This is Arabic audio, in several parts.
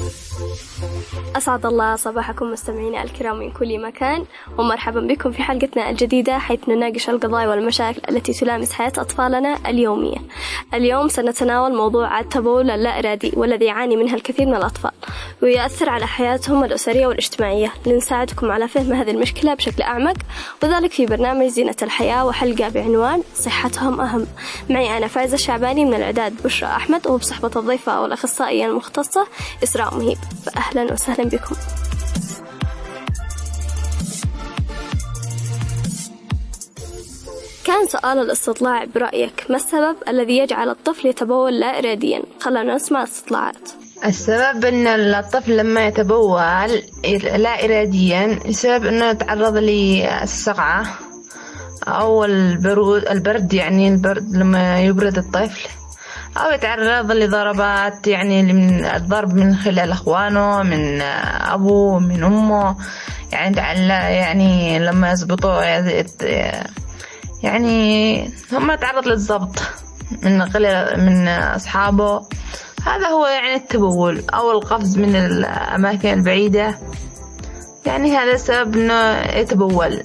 أسعد الله صباحكم مستمعينا الكرام من كل مكان، ومرحبا بكم في حلقتنا الجديدة حيث نناقش القضايا والمشاكل التي تلامس حياة أطفالنا اليومية. اليوم سنتناول موضوع التبول اللا إرادي والذي يعاني منها الكثير من الأطفال ويؤثر على حياتهم الأسرية والاجتماعية. لنساعدكم على فهم هذه المشكلة بشكل أعمق، وذلك في برنامج زينة الحياة وحلقة بعنوان صحتهم أهم. معي أنا فايزة الشعباني من الإعداد بشرى أحمد، وبصحبة الضيفة والأخصائية المختصة إسراء مهيب. فأهلا وسهلا بكم. كان سؤال الاستطلاع برأيك ما السبب الذي يجعل الطفل يتبول لا إراديا؟ خلونا نسمع الاستطلاعات. السبب أن الطفل لما يتبول لا إراديا السبب أنه يتعرض للصقعة أو البرد، يعني البرد لما يبرد الطفل، أو يتعرض لضربات، يعني من الضرب من خلال أخوانه، من أبوه، من أمه، يعني لما يزبطوا يعني هم يتعرض للضبط من أصحابه. هذا هو يعني التبول أو القفز من الأماكن البعيدة، يعني هذا السبب أنه يتبول.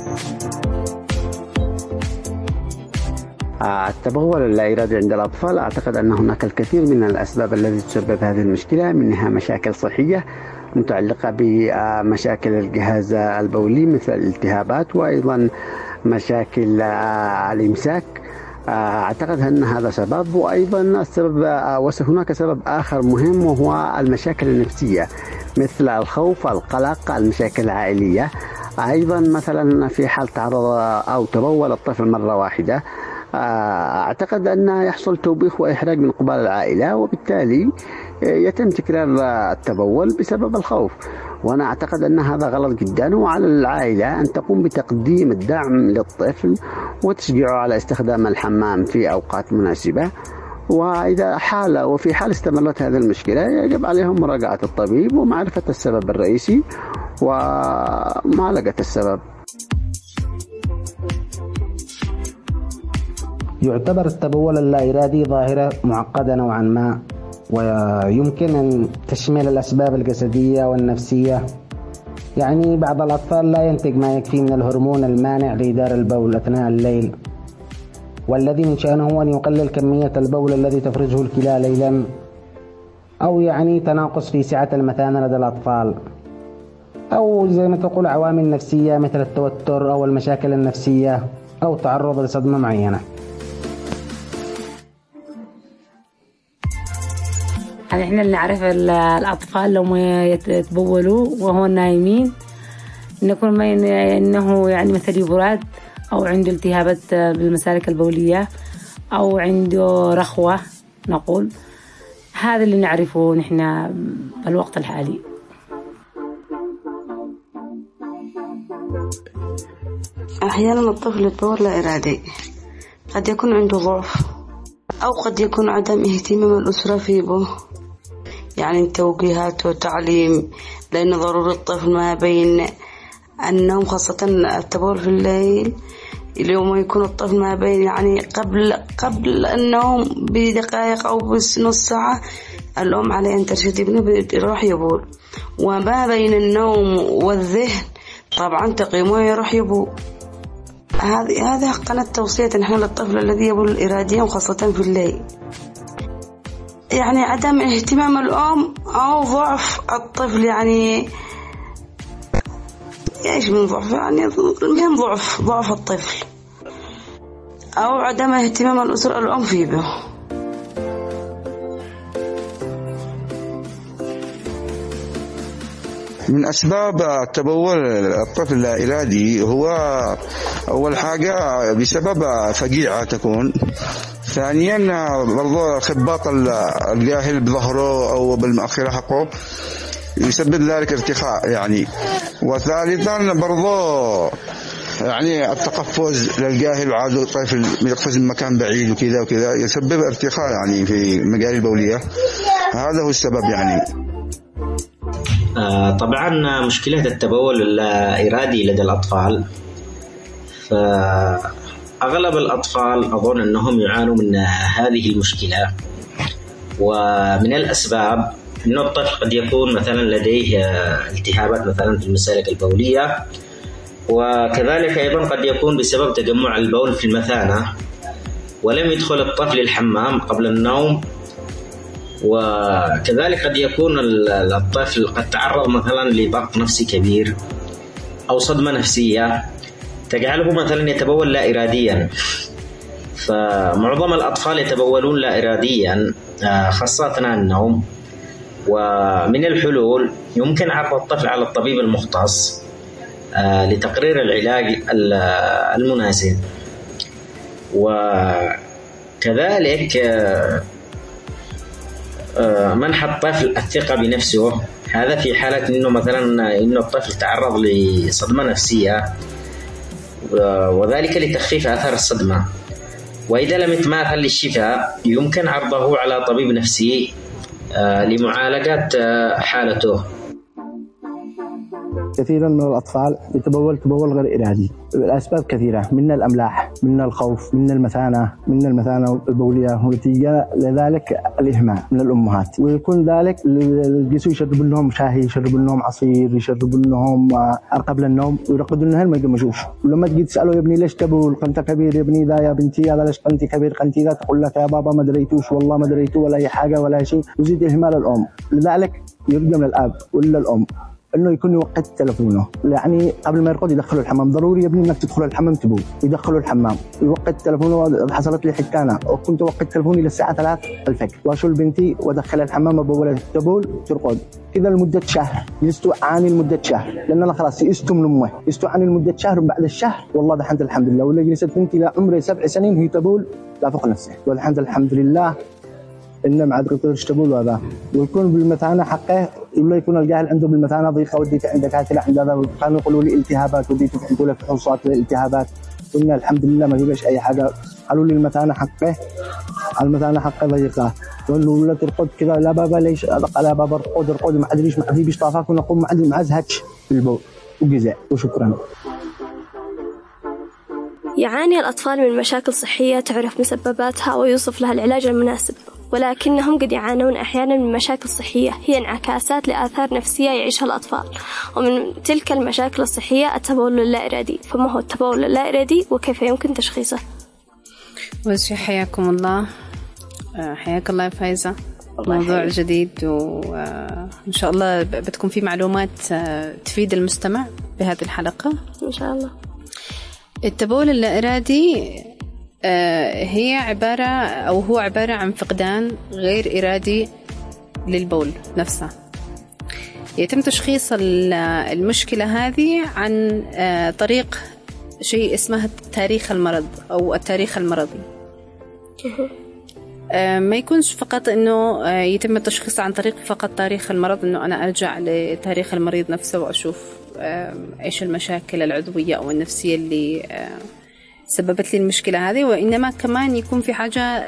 التبول اللا إرادي عند الأطفال، أعتقد أن هناك الكثير من الأسباب التي تسبب هذه المشكلة، منها مشاكل صحية متعلقة بمشاكل الجهاز البولي مثل الالتهابات، وأيضا مشاكل الإمساك. أعتقد أن هذا سبب، وأيضا السبب وهناك سبب آخر مهم وهو المشاكل النفسية مثل الخوف، القلق، المشاكل العائلية. أيضا مثلا في حال تعرض أو تبول الطفل مرة واحدة، أعتقد أن يحصل توبيخ وإحراج من قبل العائلة، وبالتالي يتم تكرار التبول بسبب الخوف. وأنا أعتقد أن هذا غلط جدا، وعلى العائلة أن تقوم بتقديم الدعم للطفل وتشجيعه على استخدام الحمام في أوقات مناسبة. وفي حال استمرت هذه المشكلة يجب عليهم مراجعة الطبيب ومعرفة السبب الرئيسي ومعالجة السبب. يعتبر التبول اللا إرادي ظاهرة معقدة نوعا ما، ويمكن أن تشمل الأسباب الجسدية والنفسية. يعني بعض الأطفال لا ينتج ما يكفي من الهرمون المانع لإدارة البول أثناء الليل، والذي من شأنه أن يقلل كمية البول الذي تفرزه الكلى ليلا، أو يعني تناقص في سعة المثانة لدى الأطفال، أو زي ما تقول عوامل نفسية مثل التوتر أو المشاكل النفسية أو تعرض لصدمة معينة. يعني احنا اللي نعرف الأطفال لما يتبولوا وهو نايمين نكون إنه يعني مثل يبرد أو عنده التهابات بالمسالك البولية أو عنده رخوة، نقول هذا اللي نعرفه نحن بالوقت الحالي. أحيانا الطفل يتبول لا إرادي، قد يكون عنده ضعف أو قد يكون عدم اهتمام الأسرة فيه، يعني توجيهات وتعليم، لأن ضروري الطفل ما بين النوم، خاصة التبول في الليل، اليوم يكون الطفل ما بين يعني قبل النوم بدقائق أو بنص ساعة الأم عليه أن ترشد ابنه يروح يبول، وما بين النوم والذهن طبعا تقيمه يروح يبول. هذه قناة توصية نحن للطفل الذي يبول إراديا وخاصة في الليل، يعني عدم اهتمام الأم أو ضعف الطفل، يعني ايش من ضعف، يعني المهم ضعف الطفل أو عدم اهتمام الأسرة الأم فيه به. من أسباب تبول الطفل اللا إرادي هو أول حاجة بسبب فجيعة تكون، ثانيا برضو خباط الجاهل بظهره أو بالمؤخرة حقه يسبب ذلك ارتخاء يعني، وثالثا برضو يعني التقفز للجاهل، عادة الطفل يقفز من مكان بعيد وكذا يسبب ارتخاء يعني في المجاري البولية. هذا هو السبب يعني. طبعا مشكلة التبول اللا إرادي لدى الأطفال، فأغلب الأطفال أظن أنهم يعانوا من هذه المشكلة، ومن الأسباب إنه الطفل قد يكون مثلا لديه التهابات مثلا في المسالك البولية، وكذلك أيضا قد يكون بسبب تجمع البول في المثانة ولم يدخل الطفل الحمام قبل النوم. وكذلك قد يكون الطفل قد تعرض مثلا لضغط نفسي كبير أو صدمة نفسية تجعله مثلا يتبول لا إراديا. فمعظم الأطفال يتبولون لا إراديا خاصة أثناء النوم. ومن الحلول يمكن عرض الطفل على الطبيب المختص لتقرير العلاج المناسب، وكذلك منح الطفل الثقة بنفسه، هذا في حالة إنه مثلا إنه الطفل تعرض لصدمة نفسية، وذلك لتخفيف آثار الصدمة. وإذا لم يتماثل للشفاء يمكن عرضه على طبيب نفسي لمعالجة حالته. كثيرا من الأطفال تبول غير إرادي. الأسباب كثيرة، من الأملاح، من الخوف، من المثانة البولية، ونتيجة لذلك الإهمال من الأمهات. ويكون ذلك الجسوا يشربوا لهم شاهي، يشربوا لهم عصير، يشربوا لهم قبل النوم، ويرقدوا لهم ما يقمشوش. ولما تجي تسأله يا ابني ليش تبول؟ أنت كبير يا ابني، ذا يا بنتي هذا ليش أنت كبير؟ أنت ذا تقول لك يا بابا ما دريتوش، والله ما دريتو ولا أي حاجة ولا شيء. يزيد إهمال الأم. لذلك يرجى من الأب ولا الأم انه يكون يوقت تلفونه، يعني قبل ما يرقد يدخلوا الحمام. ضروري يا ابني انك تدخل الحمام تبول، يدخلوا الحمام، يوقت تلفونه. حصلت لي حكايه وكنت اوقت تلفوني للساعه 3 الفجر، واشيل بنتي وادخل الحمام ابول تبول ترقد كذا لمده شهر. جلست اعاني لمده شهر، لان انا خلاص يئست من امه، يئست اعاني لمده شهر. وبعد الشهر والله دحنت الحمد لله، ولا جلست بنتي لعمري 7 سنين هي تبول لا فوق نفسها، والحمد الحمد لله إنه ما عاد قدرش تبول. وهذا ويكون بالمثانة حقه، ولا يكون الجاهل عنده بالمثانة ضيقة، وديت عندك هاتي عند هذا، كانوا يقولوا لي التهابات، وديت يقولوا لك فحوصات للالتهابات. قلنا الحمد لله ما فيش أي حاجة. قالوا لي المثانة حقه ضيقة، قالوا لا ترقد كذا. لا بابا ليش؟ لا بابا ارقد ما أدريش، ما أدري بيشطافك ونقوم ما أزهدش في البول وجزاء. وشكرا. يعاني الأطفال من مشاكل صحية تعرف مسبباتها ويوصف لها العلاج المناسب، ولكنهم قد يعانون أحيانا من مشاكل صحية هي انعكاسات لآثار نفسية يعيشها الأطفال، ومن تلك المشاكل الصحية التبول اللا إرادي. فما هو التبول اللا إرادي وكيف يمكن تشخيصه؟ حياكم الله. حياك الله يا فايزة. موضوع جديد، وإن شاء الله بتكون في معلومات تفيد المستمع بهذه الحلقة إن شاء الله. التبول اللا إرادي هي عبارة عن فقدان غير إرادي للبول نفسه. يتم تشخيص المشكلة هذه عن طريق شيء اسمه تاريخ المرض أو التاريخ المرضي. ما يكونش فقط إنه يتم التشخيص عن طريق فقط تاريخ المرض، إنه أنا أرجع لتاريخ المريض نفسه وأشوف إيش المشاكل العضوية أو النفسية اللي سببت لي المشكلة هذه، وإنما كمان يكون في حاجة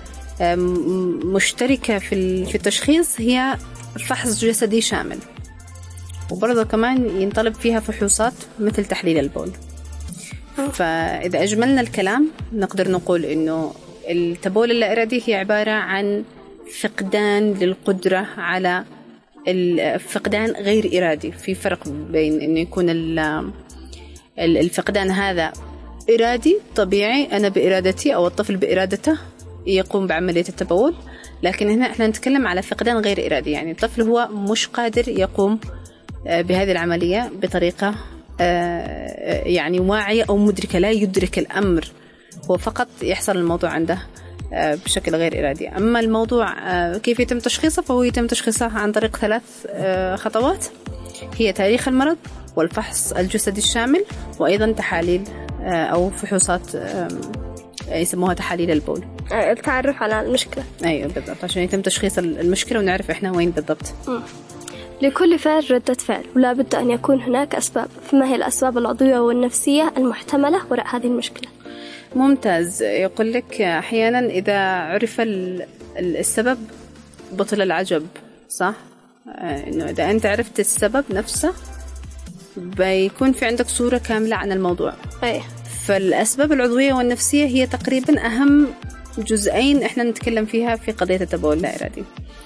مشتركة في التشخيص، هي فحص جسدي شامل، وبرضه كمان ينطلب فيها فحوصات مثل تحليل البول. فإذا أجملنا الكلام نقدر نقول إنه التبول اللا إرادي هي عبارة عن فقدان للقدرة على الفقدان غير إرادي. في فرق بين إنه يكون الفقدان هذا إرادي طبيعي، أنا بإرادتي أو الطفل بإرادته يقوم بعملية التبول، لكن هنا إحنا نتكلم على فقدان غير إرادي، يعني الطفل هو مش قادر يقوم بهذه العملية بطريقة يعني واعية أو مدركة، لا يدرك الأمر، هو فقط يحصل الموضوع عنده بشكل غير إرادي. أما الموضوع كيف يتم تشخيصه، فهو يتم تشخيصه عن طريق 3 خطوات، هي تاريخ المرض والفحص الجسدي الشامل، وأيضا تحاليل أو فحوصات يسموها تحاليل البول، التعرف على المشكلة. أيوة بالضبط، عشان يتم تشخيص المشكلة ونعرف إحنا وين بالضبط. لكل فعل ردة فعل، ولا بد أن يكون هناك أسباب. فما هي الأسباب العضوية والنفسية المحتملة وراء هذه المشكلة؟ ممتاز. يقول لك أحيانا إذا عرف السبب بطل العجب، صح؟ إنه إذا أنت عرفت السبب نفسه بيكون في عندك صورة كاملة عن الموضوع. فالأسباب العضوية والنفسية هي تقريبا أهم جزئين إحنا نتكلم فيها في قضية التبول اللا إرادي.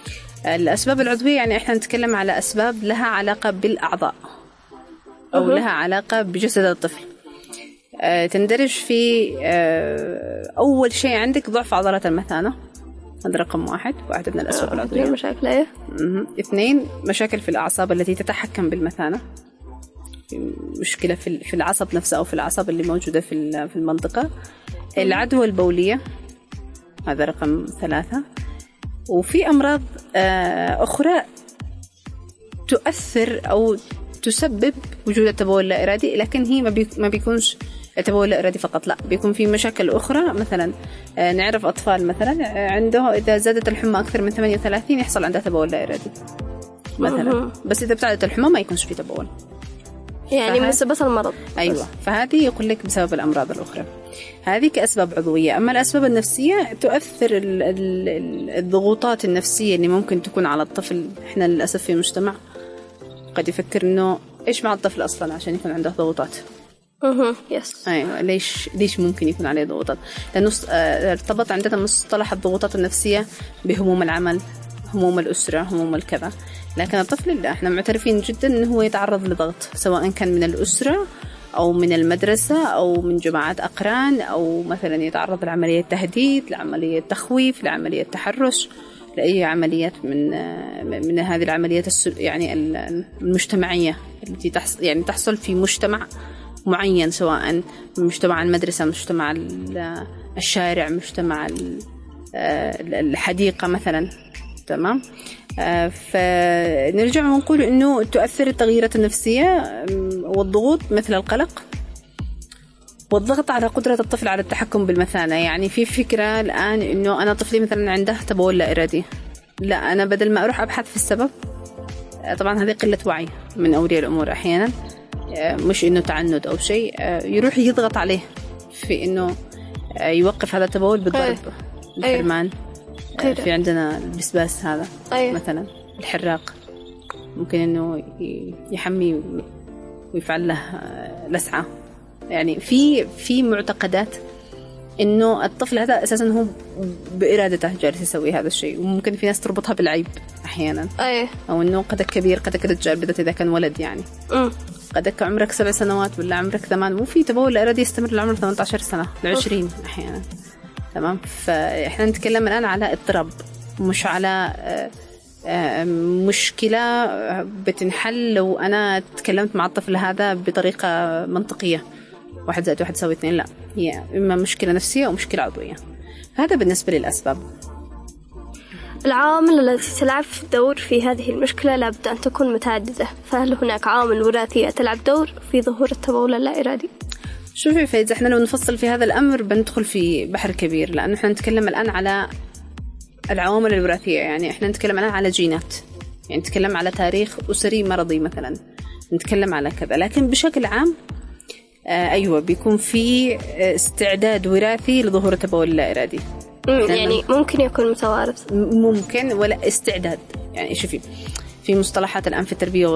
الأسباب العضوية يعني إحنا نتكلم على أسباب لها علاقة بالأعضاء أو لها علاقة بجسد الطفل. تندرج في أول شيء عندك ضعف عضلات المثانة، هذا رقم واحد من الأسباب العضوية. مشاكل إيه؟ 2 مشاكل في الأعصاب التي تتحكم بالمثانة، مشكلة في العصب نفسه أو في الأعصاب اللي موجودة في المنطقة. العدوى البولية، هذا رقم 3. وفي أمراض أخرى تؤثر أو تسبب وجود التبول لا إرادي، لكن هي ما بيكونش التبول لا إرادي فقط، لا بيكون في مشاكل أخرى. مثلا نعرف أطفال مثلا عنده إذا زادت الحمى أكثر من 38 يحصل عنده تبول لا إرادي مثلا، بس إذا ابتعدت الحمى ما يكونش في تبول، يعني من سبب المرض. أيوة، فهذه يقول لك بسبب الأمراض الأخرى. هذه كأسباب عضوية. أما الأسباب النفسية تؤثر الضغوطات النفسية اللي ممكن تكون على الطفل. إحنا للأسف في مجتمع قد يفكر إنه إيش مع الطفل أصلا عشان يكون عنده ضغوطات. يس. أيوة، ليش ممكن يكون عليه ضغوطات؟ لأنه ارتبط عندنا مصطلح الضغوطات النفسية بهموم العمل، هموم الأسرة، هموم الكذا. لكن الطفل لا، احنا معترفين جدا انه هو يتعرض لضغط، سواء كان من الأسرة أو من المدرسة أو من جماعات أقران، أو مثلا يتعرض لعملية تهديد، لعملية تخويف، لعملية تحرش، لأي عمليات من هذه العمليات يعني المجتمعية التي تحصل في مجتمع معين، سواء مجتمع المدرسة، مجتمع الشارع، مجتمع الحديقة مثلا. تمام. فنرجع ونقول إنه تؤثر التغييرات النفسية والضغوط مثل القلق والضغط على قدرة الطفل على التحكم بالمثانة. يعني في فكرة الآن إنه أنا طفلي مثلا عنده تبول لا إرادي، لا أنا بدل ما أروح أبحث في السبب، طبعا هذه قلة وعي من أولياء الأمور أحيانا، مش إنه تعنت أو شيء، يروح يضغط عليه في إنه يوقف هذا التبول بالضرب، الحرمان. في عندنا البسباس هذا مثلا، الحراق، ممكن إنه يحمي ويفعل له لسعة. يعني في معتقدات إنه الطفل هذا أساسا هو بإرادته جالس يسوي هذا الشيء، وممكن في ناس تربطها بالعيب أحيانا، أو إنه قدك كبير، قدك رجال، بالذات إذا كان ولد. يعني قدك عمرك 7 سنوات ولا عمرك 8، مو في تبول إرادي يستمر لعمر 18 سنة ل20 أحيانا. تمام. فإحنا نتكلم الآن على اضطراب، مش على مشكلة بتنحل لو أنا تكلمت مع الطفل هذا بطريقة منطقية، 1 زائد 1 يساوي 2. لا، هي إما مشكلة نفسية أو مشكلة عضوية. هذا بالنسبة للأسباب. العوامل التي تلعب دور في هذه المشكلة لابد أن تكون متعددة، فهل هناك عوامل وراثية تلعب دور في ظهور التبول اللا إرادي؟ شوفي فايز، احنا لو نفصل في هذا الأمر بندخل في بحر كبير، لأنه احنا نتكلم الآن على العوامل الوراثية. يعني احنا نتكلم الآن على جينات، يعني نتكلم على تاريخ أسري مرضي مثلا، نتكلم على كذا. لكن بشكل عام أيوة بيكون في استعداد وراثي لظهور التبول اللا إرادي. يعني ممكن يكون متوارث، ممكن، ولا استعداد. يعني شوفي في مصطلحات الآن في التربية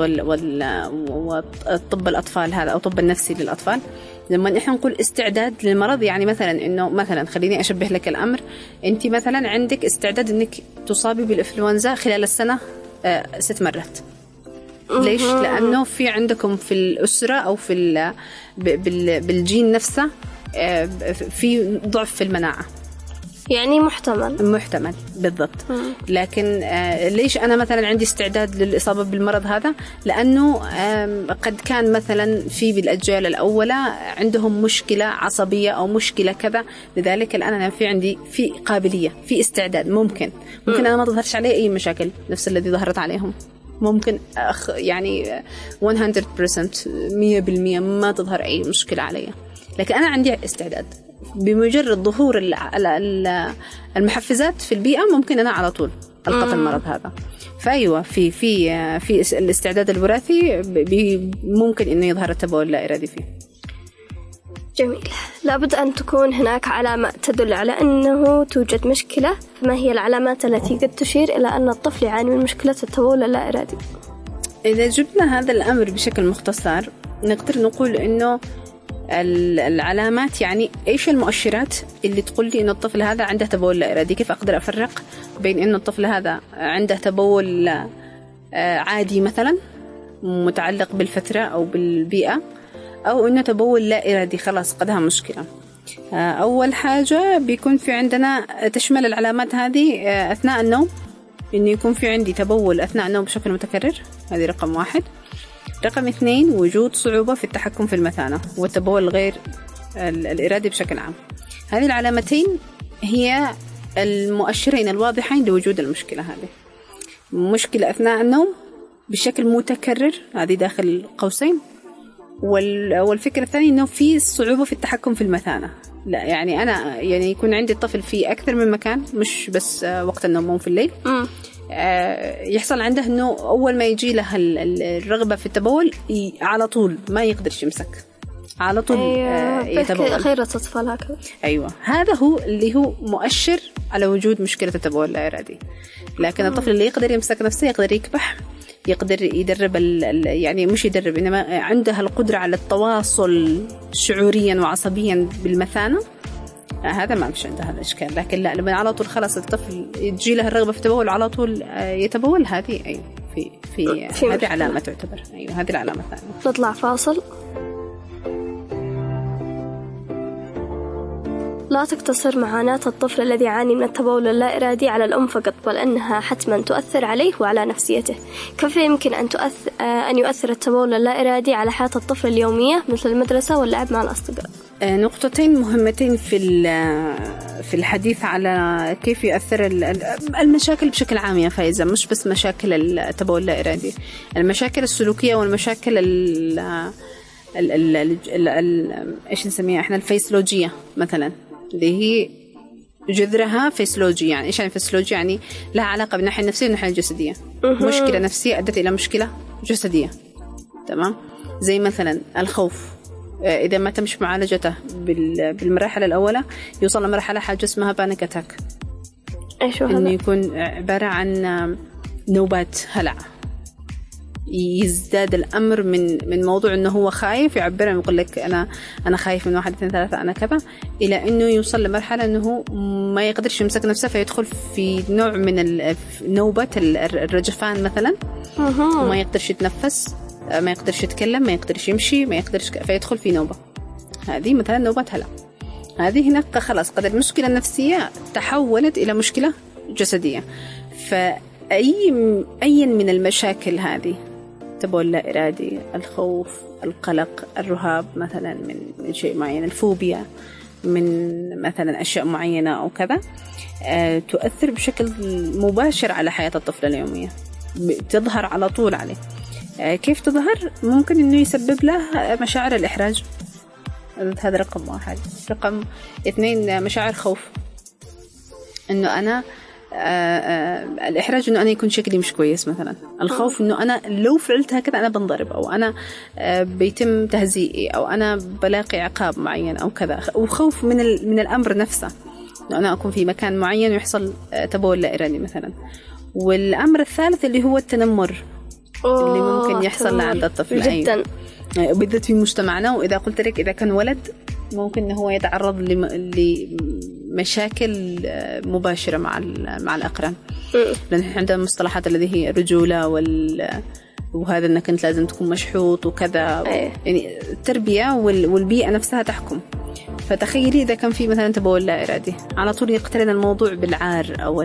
والطب الأطفال هذا، أو طب النفسي للأطفال، لما إحنا نقول استعداد للمرض، يعني مثلا إنه مثلا خليني أشبه لك الأمر، أنت مثلا عندك استعداد إنك تصابي بالإنفلونزا خلال السنة 6 مرات. ليش؟ لأنه في عندكم في الأسرة أو في بالجين نفسه في ضعف في المناعة. يعني محتمل بالضبط. لكن ليش أنا مثلا عندي استعداد للإصابة بالمرض هذا؟ لأنه قد كان مثلا في بالأجيال الأولى عندهم مشكلة عصبية أو مشكلة كذا، لذلك الآن أنا عندي في قابلية، في استعداد. ممكن أنا ما تظهرش علي أي مشاكل نفس الذي ظهرت عليهم، ممكن يعني 100% ما تظهر أي مشكلة علي، لكن أنا عندي استعداد. بمجرد ظهور المحفزات في البيئة ممكن أنا على طول ألقط المرض هذا. فأيوة في الاستعداد الوراثي ممكن إنه يظهر التبول اللا إرادي فيه. جميل. لابد أن تكون هناك علامات تدل على أنه توجد مشكلة. فما هي العلامات التي قد تشير إلى أن الطفل يعاني من مشكلة التبول اللا إرادي؟ إذا جبنا هذا الأمر بشكل مختصر نقدر نقول إنه العلامات، يعني إيش المؤشرات اللي تقول لي إنه الطفل هذا عنده تبول لا إرادي. كيف أقدر أفرق بين إنه الطفل هذا عنده تبول عادي مثلا متعلق بالفترة أو بالبيئة، أو إنه تبول لا إرادي خلاص قدها مشكلة. أول حاجة بيكون في عندنا تشمل العلامات هذه أثناء النوم، إنه يكون في عندي تبول أثناء النوم بشكل متكرر، هذه رقم 1. رقم 2 وجود صعوبة في التحكم في المثانة والتبول غير الإرادي بشكل عام. هذه العلامتين هي المؤشرين الواضحين لوجود المشكلة هذه. مشكلة أثناء النوم بشكل متكرر، هذه داخل قوسين. والفكرة الثانية إنه في صعوبة في التحكم في المثانة. لا يعني أنا يعني يكون عندي الطفل في أكثر من مكان، مش بس وقت النوم مو في الليل. يحصل عنده إنه أول ما يجي له الرغبة في التبول على طول ما يقدرش يمسك، على طول يتبول. خيرة أطفال هكذا. أيوة، هذا هو اللي هو مؤشر على وجود مشكلة التبول لا إرادي. لكن الطفل اللي يقدر يمسك نفسه، يقدر يكبح، يقدر يدرب يعني مش يدرب، إنما عنده القدرة على التواصل شعوريا وعصبيا بالمثانة، هذا ما مش عنده هذا الإشكال. لكن لا، لما على طول خلاص الطفل تجي له الرغبة في التبول على طول يتبول، هذه أيوة في هذه علامة تعتبر. أيوة، هذه العلامة الثانية. نطلع فاصل. لا تقتصر معاناة الطفل الذي يعاني من التبول اللا إرادي على الأم فقط، بل أنها حتما تؤثر عليه وعلى نفسيته. كيف يمكن أن يؤثر التبول اللا إرادي على حياة الطفل اليومية مثل المدرسة واللعب مع الأصدقاء؟ نقطتين مهمتين في الحديث على كيف يؤثر المشاكل بشكل عام يا فايزة، مش بس مشاكل التبول اللا إرادي، المشاكل السلوكية والمشاكل ايش نسميها احنا الفيسيولوجية مثلا، اللي هي جذرها فيسيولوجي. يعني ايش يعني فيسيولوجي؟ يعني لها علاقة بالناحية النفسية والناحية الجسدية. مشكلة نفسية أدت إلى مشكلة جسدية، تمام؟ زي مثلا الخوف، إذا ما تمش معالجته بالمراحل الأولى يوصل لمرحلة حاجة اسمها بانيك أتاك. إيش هو هذا؟ إنه يكون عبارة عن نوبات هلع، يزداد الأمر من موضوع إنه هو خايف، يعبر يقول لك أنا خايف من 1 2 3 أنا كذا، إلى إنه يوصل لمرحلة إنه ما يقدرش يمسك نفسه، فيدخل في نوع من نوبة الرجفان مثلا، وما يقدرش يتنفس، ما يقدرش يتكلم، ما يقدرش يمشي، ما يقدرش، فيدخل في نوبة. هذه مثلا نوبة هلع. هذه هناك خلاص قد المشكلة النفسية تحولت إلى مشكلة جسدية. فأي من المشاكل هذه، تبول لا إرادي، الخوف، القلق، الرهاب مثلا من شيء معين، الفوبيا من مثلا أشياء معينة أو كذا، تؤثر بشكل مباشر على حياة الطفل اليومية، تظهر على طول عليه. كيف تظهر؟ ممكن إنه يسبب له مشاعر الإحراج، هذا رقم 1. رقم 2 مشاعر خوف، إنه أنا الإحراج إنه أنا يكون شكلي مش كويس مثلا، الخوف إنه أنا لو فعلت هكذا أنا بنضرب، أو أنا بيتم تهزيئي، أو أنا بلاقي عقاب معين أو كذا، وخوف من الأمر نفسه، إنه أنا أكون في مكان معين ويحصل تبول لا إرادي مثلا. والأمر الثالث اللي هو التنمر اللي ممكن يحصل عند الطفل جدا، بالذات في مجتمعنا. وإذا قلت لك إذا كان ولد ممكن إنه هو يتعرض لمشاكل مباشرة مع الأقران، لأن عندنا مصطلحات الذي هي الرجولة وهذا أنك أنت لازم تكون مشحوط وكذا. يعني التربية والبيئة نفسها تحكم. فتخيلي إذا كان في مثلا تبول لا إرادي، على طول يقترن الموضوع بالعار أو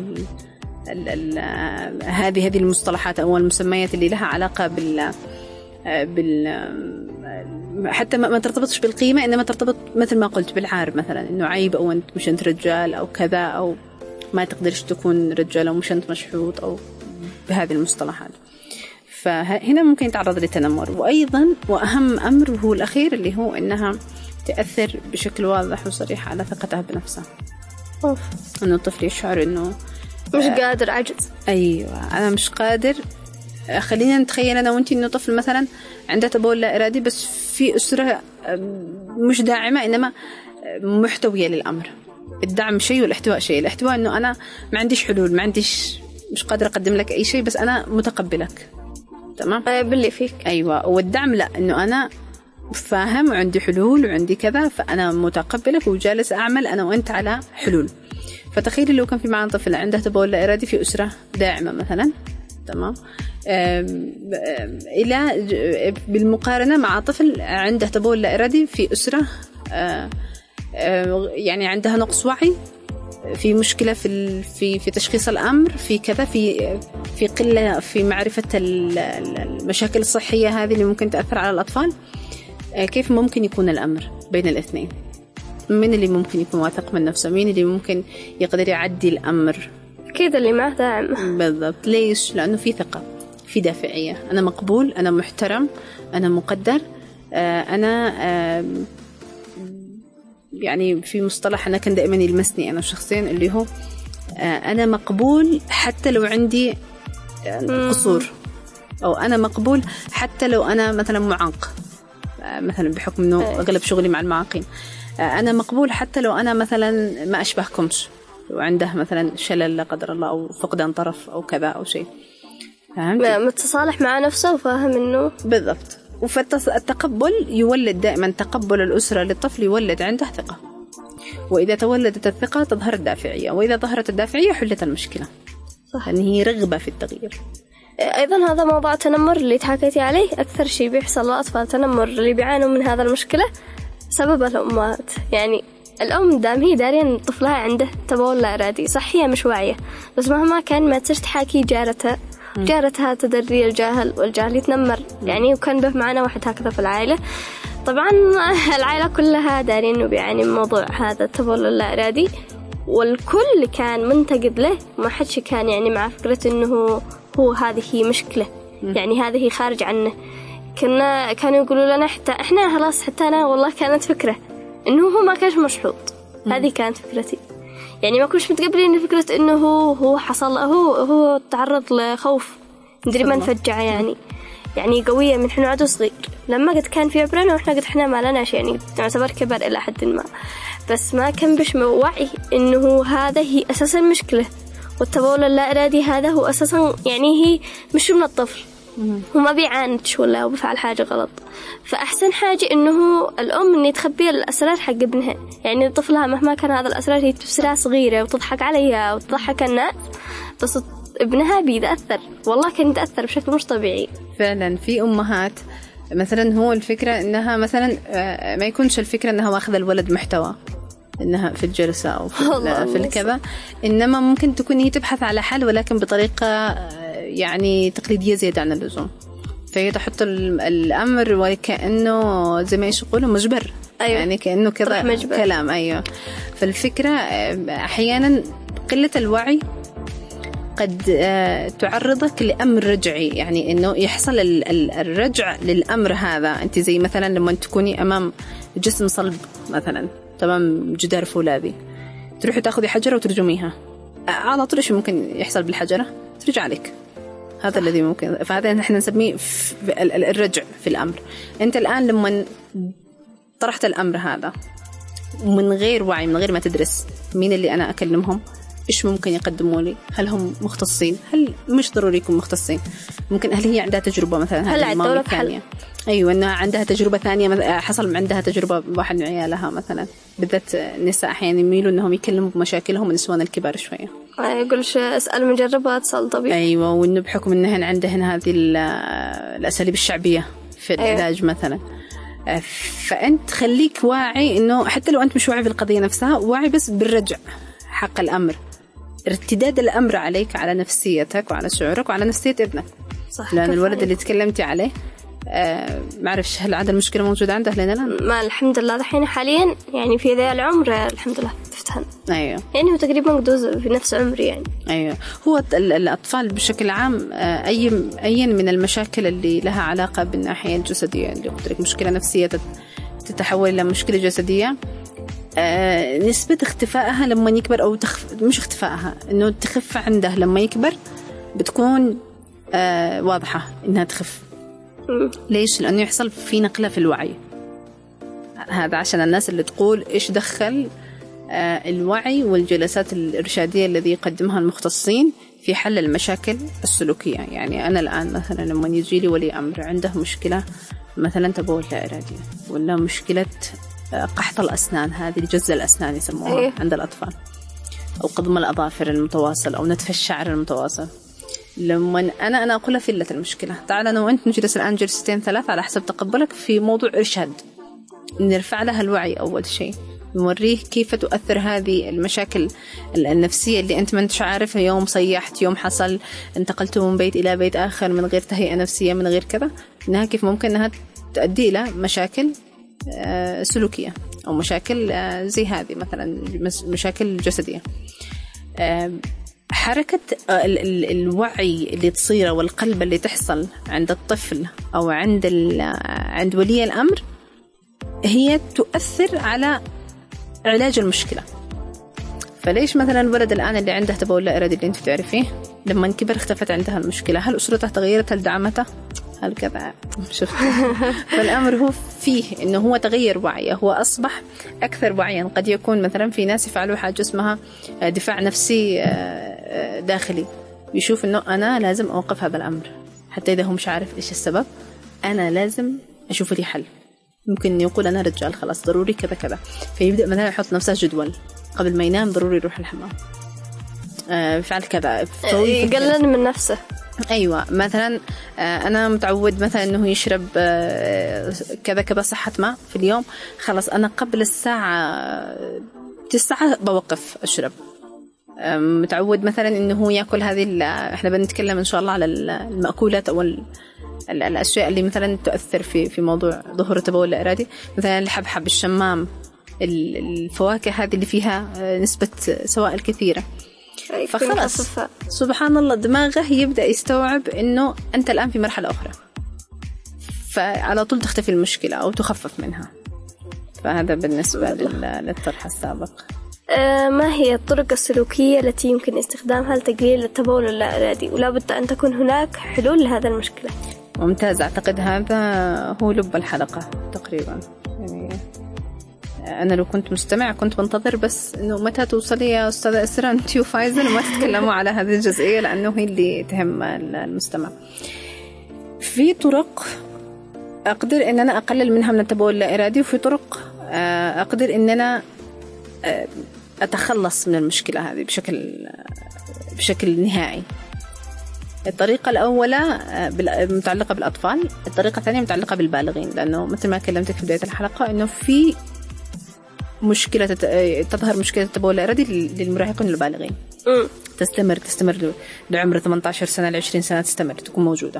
هذه المصطلحات أو المسميات اللي لها علاقة حتى ما ترتبطش بالقيمة، إنما ترتبط مثل ما قلت بالعار، مثلا إنه عيب، أو أنت مش أنت رجال أو كذا، أو ما تقدرش تكون رجال، أو مش أنت مشحوط، أو بهذه المصطلحات. فهنا ممكن يتعرض للتنمر. وأيضا وأهم أمر هو الأخير اللي هو إنها تأثر بشكل واضح وصريح على ثقته بنفسه. إنه الطفل يشعر إنه مش قادر، عجز. أيوة، أنا مش قادر. خلينا نتخيل أنا وأنتي إنه طفل مثلا عنده تبول لا إرادي، بس في أسرة مش داعمة إنما محتوية للأمر. الدعم شيء والاحتواء شيء. الاحتواء إنه أنا ما عنديش حلول، مش قادرة أقدم لك أي شيء، بس أنا متقبلك، تمام؟ باللي فيك. أيوة. والدعم لا، إنه أنا فاهم وعندي حلول وعندي كذا، فأنا متقبلك وجالس أعمل أنا وأنت على حلول. فتخيلي لو كان في معنا طفل عنده تبول لا إرادي في أسرة داعمة مثلا، تمام، إلى بالمقارنة مع طفل عنده تبول لا إرادي في أسرة يعني عندها نقص وعي، في مشكلة في تشخيص الأمر، في كذا، في قلة في معرفة المشاكل الصحية هذه اللي ممكن تأثر على الأطفال. كيف ممكن يكون الأمر بين الاثنين؟ مين اللي ممكن يكون واثق من نفسه؟ مين اللي ممكن يقدر يعدي الأمر؟ أكيد اللي معه داعم. بالضبط. ليش؟ لأنه في ثقة، في دافعية، أنا مقبول، أنا محترم، أنا مقدر، أنا يعني في مصطلح أنا كان دائما يلمسني أنا شخصيا اللي هو أنا مقبول حتى لو عندي قصور، أو أنا مقبول حتى لو أنا مثلا معاق، مثلا بحكم أنه أغلب شغلي مع المعاقين. أنا مقبول حتى لو أنا مثلا ما أشبهكمش، لو عنده مثلا شلل لا قدر الله أو فقدان طرف أو كذا أو شيء، متصالح مع نفسه وفاهم أنه بالضبط. والتقبل يولد دائما، تقبل الأسرة للطفل يولد عنده ثقة، وإذا تولدت الثقة تظهر الدافعية، وإذا ظهرت الدافعية حلت المشكلة. صح. يعني هي رغبة في التغيير. أيضا هذا موضوع التنمر اللي تحكيتي عليه، أكثر شيء بيحصل للأطفال التنمر اللي بيعانوا من هذا المشكلة سبب الأمهات. يعني الأم دام هي دارية أن طفلها عنده تبول لا إرادي، صح هي مش واعية، بس مهما كان ما تصير تحاكي جارتها تدري الجاهل والجاهل يتنمر. يعني وكان به معنا واحد هكذا في العائلة. طبعا العائلة كلها دارين إنه بيعاني من موضوع هذا التبول اللا إرادي، والكل كان منتقد له، ما حدش كان يعني مع فكرة إنه هو هذه هي مشكلة، يعني هذه هي خارج عنه. كانوا يقولوا لنا إحنا خلاص، حتى أنا والله كانت فكرة إنه هو ما كانش مشحوط. هذه كانت فكرتي، يعني ما كنتش متقبلين فكرة إنه هو حصل هو تعرض لخوف ندري ما نفجع، يعني قوية من حين عدو صغير. لما قد كان في عبرنا وإحنا قد إحنا ما لناش، يعني نعتبر كبر إلى حد ما، بس ما كان بش وعي إنه هذا هي أساسا مشكلة. والتبول اللا إرادي هذا هو أساسا يعني هي مش من الطفل، هو ما بيعاندش ولا بفعل حاجة غلط. فأحسن حاجة إنه الأم إن تخبي الأسرار حق ابنها، يعني طفلها مهما كان هذا الأسرار هي تفسرها صغيرة وتضحك عليها وتضحك الناس، بس ابنها بيتأثر، والله كان يتأثر بشكل مش طبيعي. فعلا في أمهات مثلا هو الفكرة إنها مثلا ما يكونش الفكرة إنها واخذ الولد محتوى إنها في الجلسة أو في الكذا، إنما ممكن تكون هي تبحث على حل ولكن بطريقة يعني تقليدية زيادة عن اللزوم، فهي تحط الأمر وكأنه زي ما يقولوا مجبر. أيوة. يعني كأنه كذا كلام. أيوة. فالفكرة أحيانا قلة الوعي قد تعرضك لأمر رجعي، يعني إنه يحصل الرجع للأمر هذا. أنت زي مثلا لما تكوني أمام جسم صلب مثلا، تمام، جدار فولاذي، تروحي تأخذي حجرة وترجميها، على طول شو ممكن يحصل بالحجرة؟ ترجع لك. هذا الذي ممكن، فهذا نحن نسميه الرجع في الأمر. أنت الآن لما طرحت الأمر هذا من غير وعي، من غير ما تدرس مين اللي أنا أكلمهم، إيش ممكن يقدموا لي، هل هم مختصين، هل مش ضروري يكون مختصين، ممكن هل هي عندها تجربة مثلا، هل عندها ثانية، أيوة إنها عندها تجربة ثانية، حصل عندها تجربة بواحد من عيالها مثلا، بالذات النساء أحيانا يميلوا إنهم يكلموا بمشاكلهم النسوان الكبار شوية، يقولش أسأل مجربات سأل طبيب. أيوة، وإنه بحكم إنهن عندهن هذه الأساليب الشعبية في العلاج. أيوة. مثلا فأنت خليك واعي، إنه حتى لو أنت مش واعي بالقضية نفسها، واعي بس بالرجع حق الأمر، ارتداد الأمر عليك، على نفسيتك وعلى شعورك وعلى نفسية ابنك. صح. لأن الولد اللي تكلمتي عليه معرفش هل عاد المشكلة موجودة عنده لنا لا؟ ما الحمد لله دحين حاليا يعني في ذا العمر الحمد لله تفتهن. أيوة. يعني هو تقريبا قدوز في نفس عمري يعني. أيوة. هو الأطفال بشكل عام أي من المشاكل اللي لها علاقة بالناحية الجسدية، اللي قلت لك مشكلة نفسية تتحول إلى مشكلة جسدية، نسبة اختفائها لما يكبر، أو مش اختفائها، إنه تخف عنده لما يكبر، بتكون واضحة إنها تخف. ليش؟ لأنه يحصل في نقلة في الوعي. هذا عشان الناس اللي تقول إيش دخل الوعي والجلسات الإرشادية الذي يقدمها المختصين في حل المشاكل السلوكية. يعني أنا الآن مثلا لما يجي لي ولي أمر عنده مشكلة مثلا تبول لا إرادية، ولا مشكلة قحط الأسنان، هذه الجز الأسنان يسموها عند الأطفال، أو قضم الأظافر المتواصل، أو نتف الشعر المتواصل. لما أنا أقولها فلة المشكلة، تعال أنا وأنت نجلس الآن جلستين 3 على حسب تقبلك في موضوع إرشاد، نرفع لها الوعي أول شيء، نوريه كيف تؤثر هذه المشاكل النفسية اللي أنت ما أنتش عارفها، يوم صيحت، يوم حصل انتقلت من بيت إلى بيت آخر من غير تهيئة نفسية، من غير كذا، إنها كيف ممكن أنها تؤدي إلى مشاكل سلوكية أو مشاكل زي هذه مثلا مشاكل جسدية. حركة الوعي اللي تصير والقلب اللي تحصل عند الطفل أو عند ولي الأمر هي تؤثر على علاج المشكلة. فليش مثلا الولد الآن اللي عنده تبول لا إرادي اللي أنت تعرفيه لما كبر اختفت عندها المشكلة، هل أسرته تغيرت؟ هل دعمته؟ هل كذا؟ شفت؟ فالأمر هو فيه إنه هو تغير وعيه، هو أصبح أكثر وعيا. قد يكون مثلا في ناس يفعلوا حاجة اسمها دفاع نفسي داخلي، يشوف إنه أنا لازم أوقف هذا الأمر، حتى إذا هو مش عارف إيش السبب أنا لازم أشوف لي حل. ممكن يقول أنا رجال خلاص ضروري كذا كذا، فيبدأ مثلا يحط نفسه جدول قبل ما ينام ضروري يروح الحمام، فعل كذا، يقلل من نفسه. أيوة مثلا أنا متعود مثلا أنه يشرب كذا كذا صحة ماء في اليوم، خلاص أنا قبل الساعة 9 بوقف أشرب. متعود مثلا أنه يأكل هذه، إحنا بنتكلم إن شاء الله على المأكولات أو الأشياء اللي مثلا تؤثر في موضوع ظهور التبول لا إرادي، مثلا الحبحب، الشمام، الفواكه هذه اللي فيها نسبة سوائل كثيرة. فخلاص سبحان الله دماغه يبدأ يستوعب إنه أنت الآن في مرحلة أخرى، فعلى طول تختفي المشكلة أو تخفف منها. فهذا بالنسبة للطرح السابق. ما هي الطرق السلوكية التي يمكن استخدامها لتقليل التبول اللا إرادي، ولا بد أن تكون هناك حلول لهذا المشكلة؟ ممتاز، أعتقد هذا هو لب الحلقة تقريبا. يعني أنا لو كنت مستمع كنت بنتظر بس إنه متى توصلي يا أستاذة إسراء أنتي وفايزة وما تتكلموا على هذه الجزئية، لأنه هي اللي تهم المستمع. في طرق أقدر إن أنا أقلل منها من التبول اللا إرادي، وفي طرق أقدر إن أنا أتخلص من المشكلة هذه بشكل نهائي. الطريقة الأولى متعلقة بالأطفال، الطريقة الثانية متعلقة بالبالغين، لأنه مثل ما كلمتك في بداية الحلقة إنه في مشكلة تظهر مشكلة التبول اللا إرادي للمراهقين والبالغين، تستمر لعمر 18 سنة ل 20 سنة، تكون موجودة.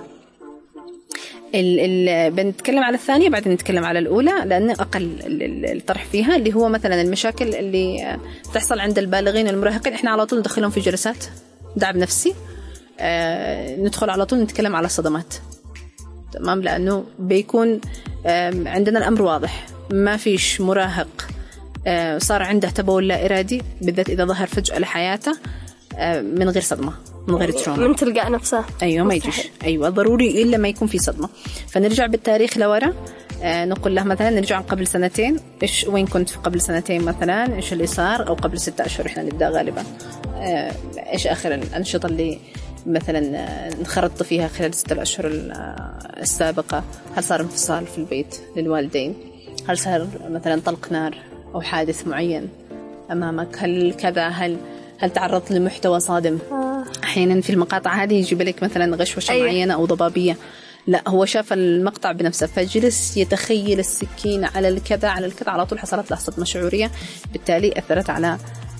بنتكلم على الثانية بعدين نتكلم على الأولى، لأن أقل الطرح فيها اللي هو مثلا المشاكل اللي تحصل عند البالغين والمراهقين. إحنا على طول ندخلهم في جلسات دعم نفسي، ندخل على طول نتكلم على الصدمات، تمام، لأنه بيكون عندنا الأمر واضح. ما فيش مراهق صار عنده تبول لا إرادي بالذات إذا ظهر فجأة لحياته من غير صدمة، من غير تروما، من تلقى نفسه. أيوة ما يجيش، أيوة ضروري إلا ما يكون في صدمة. فنرجع بالتاريخ لورا، نقول له مثلا نرجع قبل سنتين، وين كنت قبل سنتين مثلا، إيش اللي صار، أو قبل 6 أشهر إحنا نبدأ غالبا، إيش آخر الأنشطة اللي مثلا انخرطت فيها خلال 6 أشهر السابقة. هل صار انفصال في البيت للوالدين؟ هل صار مثلا طلق نار أو حادث معين أمامك؟ هل كذا؟ هل تعرضت لمحتوى صادم؟ أحيانا في المقاطع هذه يجيب لك مثلا غشوشة معينة أو ضبابية، لا هو شاف المقطع بنفسه فجلس يتخيل السكين على الكذا على طول حصلت له صدمة شعورية، بالتالي أثرت على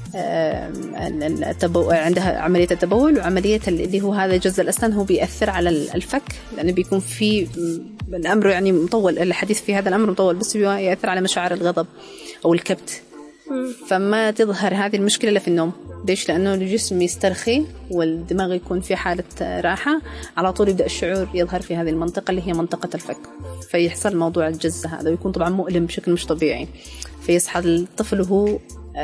عندها عملية التبول وعملية اللي هو هذا جزء الأسنان، هو بيأثر على الفك، لأنه بيكون في الأمر يعني مطول، الحديث في هذا الأمر مطول، بس يأثر على مشاعر الغضب أو الكبت. فما تظهر هذه المشكلة إلا في النوم. ليش؟ لأنه الجسم يسترخي والدماغ يكون في حالة راحة، على طول يبدأ الشعور يظهر في هذه المنطقة اللي هي منطقة الفك، فيحصل موضوع الجز هذا، ويكون طبعا مؤلم بشكل مش طبيعي. فيصحى الطفل وهو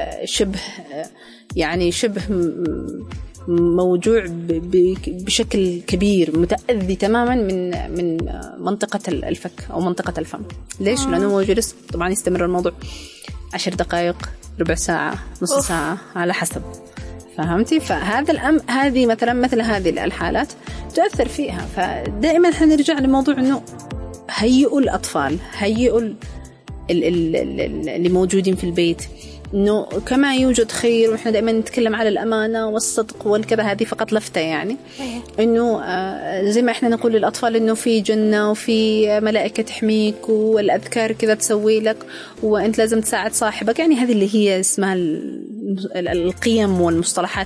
شبه موجوع بشكل كبير، متأذي تماما من منطقة الفك أو منطقة الفم. ليش؟ لأنه هو جلس طبعا يستمر الموضوع 10 دقائق، ربع ساعة، نص ساعة، على حسب. فهمتي؟ فهذا هذه مثل هذه الحالات تؤثر فيها. فدائما حنرجع لموضوع إنه هيئوا الأطفال، هيئوا اللي موجودين في البيت، إنه كما يوجد خير، وإحنا دائما نتكلم على الأمانة والصدق والكذا، هذه فقط لفتة يعني، إنه زي ما إحنا نقول للأطفال إنه في جنة وفي ملائكة تحميك والأذكار كذا تسوي لك وأنت لازم تساعد صاحبك، يعني هذه اللي هي اسمها القيم والمصطلحات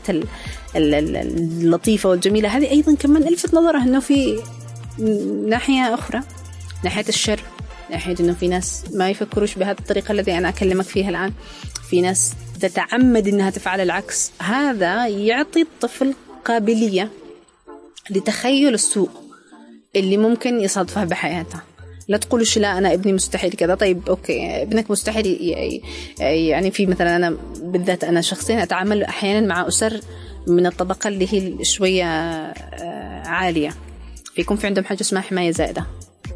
اللطيفة والجميلة. هذه أيضا كمان ألفت نظره إنه في ناحية أخرى، ناحية الشر، ناحية إنه في ناس ما يفكروش بهذه الطريقة التي أنا أكلمك فيها الآن، في ناس تتعمد إنها تفعل العكس. هذا يعطي الطفل قابلية لتخيل السوء اللي ممكن يصادفه بحياته. لا تقولش لا أنا ابني مستحيل كذا، طيب أوكي ابنك مستحيل يعني في مثلا أنا بالذات أنا شخصيا أتعامل أحيانا مع أسر من الطبقة اللي هي شوية عالية، فيكون في عندهم حاجة اسمها حماية زائدة،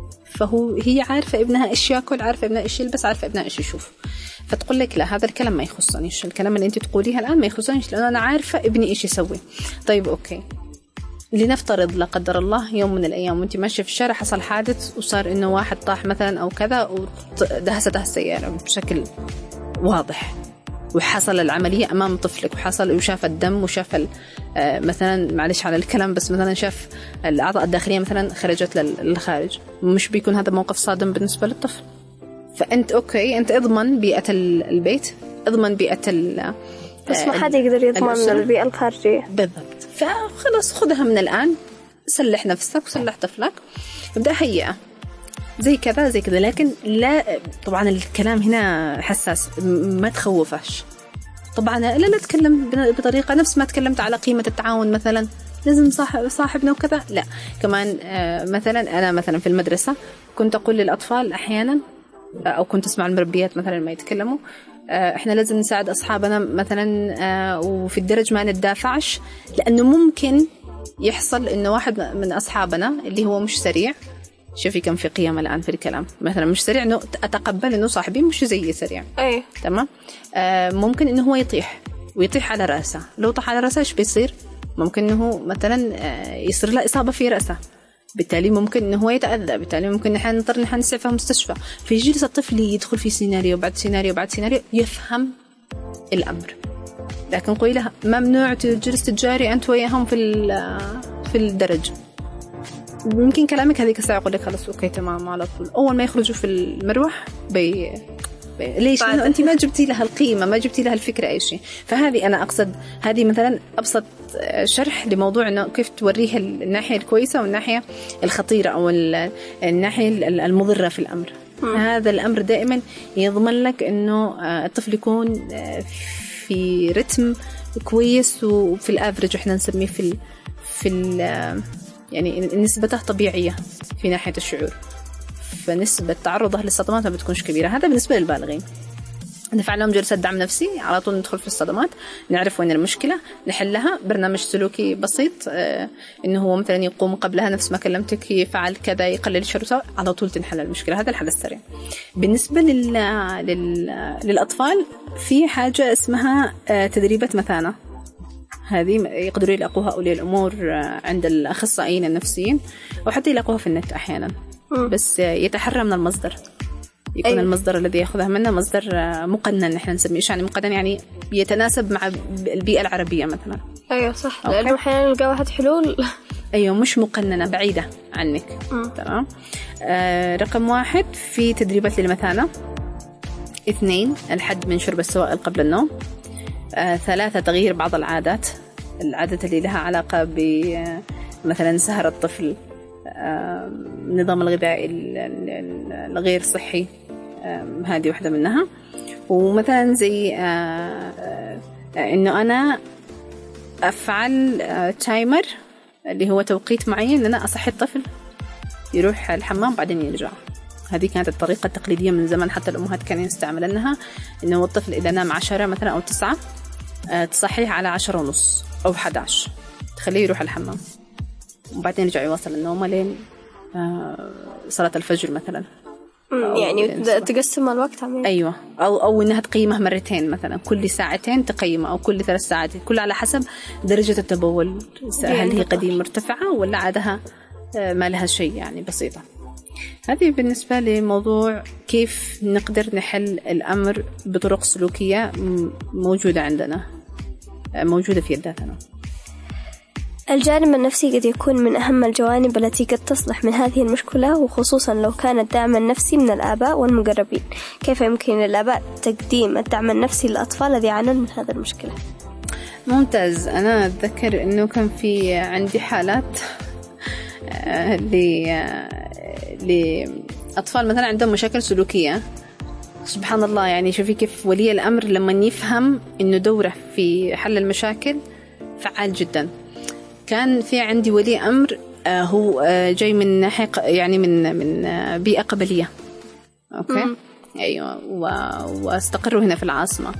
هي عارفة ابنها إيش يأكل، عارفة ابنها إيش يلبس، عارفة ابنها إيش يشوف، فتقول لك لا هذا الكلام ما يخصنيش، الكلام اللي أنت تقوليها الآن ما يخصنيش لأن أنا عارفة ابني إيش يسوي. طيب أوكي، لنفترض لا قدر الله يوم من الأيام وأنت ماشية في الشارع حصل حادث وصار إنه واحد طاح مثلا أو كذا ودهستها السيارة بشكل واضح، وحصل العملية أمام طفلك، وحصل وشاف الدم وشاف مثلا معلش على الكلام بس مثلا شاف الأعضاء الداخلية مثلا خرجت للخارج، مش بيكون هذا موقف صادم بالنسبة للطفل؟ فأنت أوكي أنت اضمن بيئة البيت، اضمن بيئة بس ما حد يقدر يضمن البيئة الخارجية بالضبط. فخلاص خذها من الآن، سلح نفسك وسلح طفلك، ابدأ هيئة زي كذا زي كذا، لكن لا طبعا الكلام هنا حساس، ما تخوفش طبعا، لا تتكلم بطريقة نفس ما تكلمت على قيمة التعاون مثلا لازم صاحبنا وكذا، لا كمان مثلا أنا مثلا في المدرسة كنت أقول للأطفال أحيانا أو كنت أسمع المربيات مثلا ما يتكلموا إحنا لازم نساعد أصحابنا مثلا وفي الدرج ما نتدافعش، لأنه ممكن يحصل إنه واحد من أصحابنا اللي هو مش سريع، شوفي كم في قيم الآن في الكلام، مثلا مش سريع إنه أتقبل إنه صاحبي مش زي سريع، أي تمام، ممكن إنه هو يطيح على رأسه، لو طاح على رأسه إيش بيصير؟ ممكن إنه مثلا يصير له إصابة في رأسه، بالتالي ممكن إنه هو يتأذى، بالتالي ممكن نحن نضطر نسعفه مستشفى. فيجلس الطفل يدخل في سيناريو بعد سيناريو بعد سيناريو يفهم الأمر، لكن قولي لها ممنوع تجلس تجاري أنت وياهم في الدرج، يمكن كلامك هذيك الساعة يقول لك خلاص أوكي تمام على طول، أول ما يخرجوا في المروح ليش؟ لأنه أنت ما جبتي لها القيمة، ما جبتي لها الفكرة أي شيء. فهذه أنا أقصد هذه مثلا أبسط شرح لموضوع إنه كيف توريها الناحية الكويسة والناحية الخطيرة أو الناحية المضرة في الأمر. هذا الأمر دائما يضمن لك إنه الطفل يكون في رتم كويس وفي الأفرج إحنا نسميه في يعني نسبته طبيعية في ناحية الشعور، فنسبة تعرضه للصدمات ما بتكونش كبيرة. هذا بالنسبة للبالغين. ندفع لهم جلسة دعم نفسي، على طول ندخل في الصدمات، نعرف وين المشكلة، نحلها. برنامج سلوكي بسيط إنه هو مثلا يقوم قبلها نفس ما كلمتك، يفعل كذا، يقلل الشر، على طول تنحل المشكلة. هذا الحل السريع. بالنسبة للأطفال في حاجة اسمها تدريبات مثانة، هذه يقدروا يلاقوها أولياء الأمور عند الأخصائيين النفسيين أو حتى يلاقوها في النت أحيانا، بس يتحرى من المصدر، يكون أيوة. المصدر الذي يأخذها منه مصدر مقنن، نحن نسميه يعني مقنن، يعني يتناسب مع البيئة العربية مثلا. أيوة صح، لأنه أحيانا نلقى واحد حلول أيوة مش مقننة، بعيدة عنك. تمام. رقم 1 في تدريبات للمثانة. 2 الحد من شرب السوائل قبل النوم. 3 تغيير بعض العادات اللي لها علاقة بمثلا سهر الطفل، النظام الغذائي الغير صحي، هذه واحدة منها. ومثلا زي إنه أنا أفعل تايمر اللي هو توقيت معين، إن أنا أصحي الطفل يروح الحمام بعدين يرجع. هذه كانت الطريقة التقليدية من زمان، حتى الأمهات كانوا يستعملنها، إنه الطفل إذا نام 10 مثلا أو 9 تصحيه على 10:30 أو 11، تخليه يروح الحمام وبعدين يرجع يواصل النوم لين صلاة الفجر مثلا. يعني تقسم الوقت عمين. أيوة، أو إنها تقيمه مرتين مثلا، كل ساعتين تقيمه أو كل 3 ساعات، كل على حسب درجة التبول، هل هي قديم مرتفعة ولا عادها ما لها شيء يعني بسيطة. هذه بالنسبة لموضوع كيف نقدر نحل الأمر بطرق سلوكية موجودة عندنا، موجودة في يداتنا. الجانب النفسي قد يكون من أهم الجوانب التي قد تصلح من هذه المشكلة، وخصوصا لو كان الدعم النفسي من الآباء والمقربين. كيف يمكن للآباء تقديم الدعم النفسي للأطفال الذين يعانون من هذه المشكلة؟ ممتاز. أنا أتذكر أنه كان في عندي حالات لأطفال مثلا عندهم مشاكل سلوكية. سبحان الله، يعني شوفي كيف ولي الأمر لما يفهم أنه دوره في حل المشاكل فعال جدا. كان في عندي ولي أمر هو جاي من ناحية يعني من بيئة قبلية، أوكي. أيوة، واستقروا هنا في العاصمة.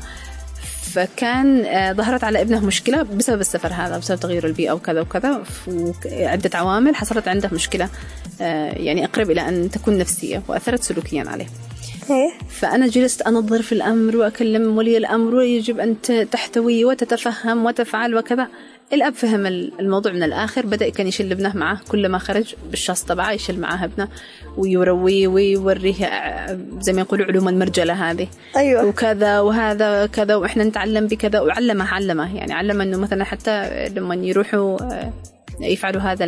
فكان ظهرت على ابنه مشكلة بسبب السفر هذا، بسبب تغيير البيئة وكذا وكذا، وعدة عوامل حصلت عنده مشكلة يعني أقرب إلى أن تكون نفسية وأثرت سلوكيا عليه. فأنا جلست أنظر في الأمر وأكلم ولي الأمر، ويجب أن تحتوي وتتفهم وتفعل وكذا. الأب فهم الموضوع من الآخر، بدأ كان يشيل ابنه معه، كل ما خرج بالشاص تبعه يشيل معه ابنه ويرويه ويوريه زي ما يقولوا علوم المرجلة هذه. أيوة. وكذا وهذا كذا، وإحنا نتعلم بكذا، وعلمه يعني علم أنه مثلا حتى لما يروحوا يفعلوا هذا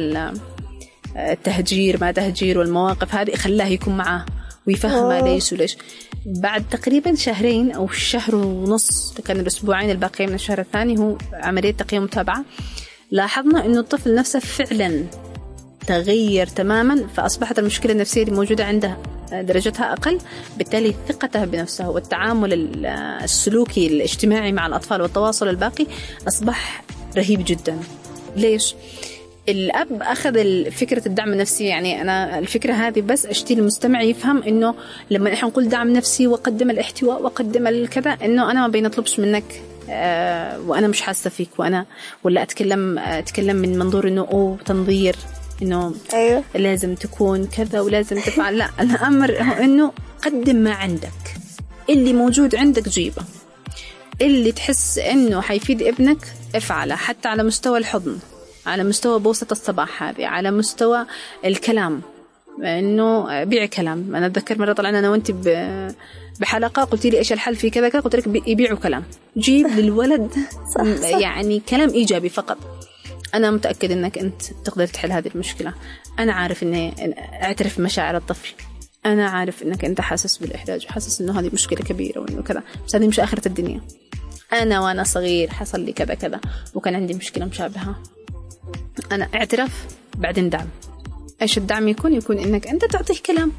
التهجير ما تهجير والمواقف هذه خلاه يكون معه ويفهمه ليش وليش. بعد تقريبا شهرين أو شهر ونص، كان الأسبوعين الباقيين من الشهر الثاني هو عملية تقييم متابعة، لاحظنا إنه الطفل نفسه فعلا تغير تماما. فأصبحت المشكلة النفسية اللي موجودة عنده درجتها أقل، بالتالي ثقته بنفسه والتعامل السلوكي الاجتماعي مع الأطفال والتواصل الباقي أصبح رهيب جدا. ليش؟ الأب أخذ فكرة الدعم النفسي. يعني أنا الفكرة هذه بس أشتي المستمع يفهم إنه لما إحنا نقول دعم نفسي وقدم الاحتواء وقدم الكذا، إنه أنا ما بينطلبش منك وأنا مش حاسة فيك، ولا أتكلم من منظور إنه تنظير، إنه أيوه لازم تكون كذا ولازم تفعل. لا، الأمر هو إنه قدم ما عندك، اللي موجود عندك جيبه، اللي تحس إنه حيفيد ابنك افعله، حتى على مستوى الحضن، على مستوى بوسة الصباح هذه، على مستوى الكلام، إنه بيع كلام. أنا أتذكر مرة طلعنا أنا وأنت بحلقة، قلت لي إيش الحل في كذا كذا، قلت لك يبيعوا كلام. جيب للولد صح. يعني كلام إيجابي فقط. أنا متأكد إنك أنت تقدر تحل هذه المشكلة. أنا عارف إني أعترف بمشاعر الطفل، أنا عارف إنك أنت حاسس بالإحراج وحاسس إنه هذه مشكلة كبيرة وإنه كذا، بس هذه مش آخرة الدنيا. أنا وأنا صغير حصل لي كذا كذا وكان عندي مشكلة مشابهة. أنا اعترف بعدين دعم. إيش الدعم يكون إنك أنت تعطيه كلام،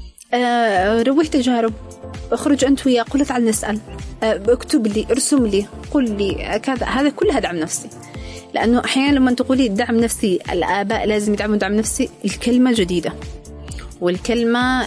رويه تجارب، اخرج أنت وياه، قل تعال نسأل، اكتب لي، ارسم لي، قل لي كذا. هذا كلها دعم نفسي. لأنه أحيانا لما تقولي دعم نفسي، الآباء لازم يدعموا دعم نفسي، الكلمة جديدة، والكلمة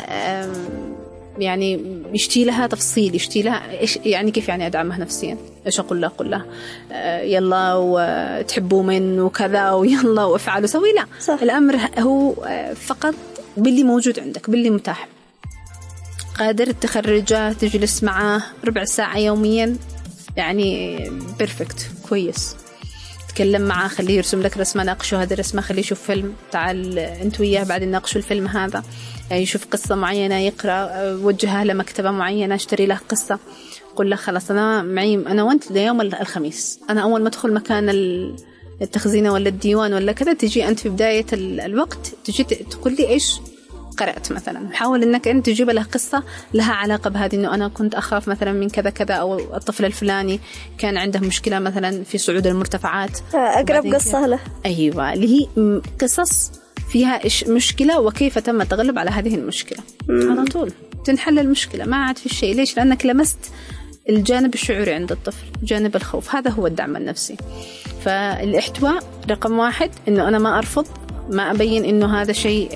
يعني يشتي لها تفصيل، يشتي لها إيش يعني، كيف يعني أدعمها نفسيا، إيش أقول له يلا وتحبوا من وكذا ويلا وافعلوا سوي. لا صح. الأمر هو فقط باللي موجود عندك، باللي متاح. قادر تخرجه، تجلس معه ربع ساعة يوميا، يعني بيرفكت، كويس. تكلم معه، خليه يرسم لك رسمة، ناقشه هذا الرسمة، خليه يشوف فيلم، تعال أنت وياه بعدين ناقشوا الفيلم هذا، يشوف قصة معينة يقرأ، وجهها لمكتبة معينة، اشتري له قصة، قل له خلاص أنا معي أنا وأنت ليوم الخميس، أنا أول ما أدخل مكان التخزينة ولا الديوان ولا كذا، تجي أنت في بداية الوقت تجي تقول لي إيش قرأت مثلا. حاول إنك أنت تجيب له قصة لها علاقة بهذه، إنه أنا كنت أخاف مثلا من كذا كذا، أو الطفل الفلاني كان عنده مشكلة مثلا في صعود المرتفعات، أقرب قصة له. أيوة، اللي هي قصص فيها مشكلة وكيف تم التغلب على هذه المشكلة. على طول تنحل المشكلة، ما عاد في شيء. ليش؟ لأنك لمست الجانب الشعوري عند الطفل، جانب الخوف. هذا هو الدعم النفسي. فالاحتواء رقم واحد، إنه أنا ما أرفض، ما أبين إنه هذا شيء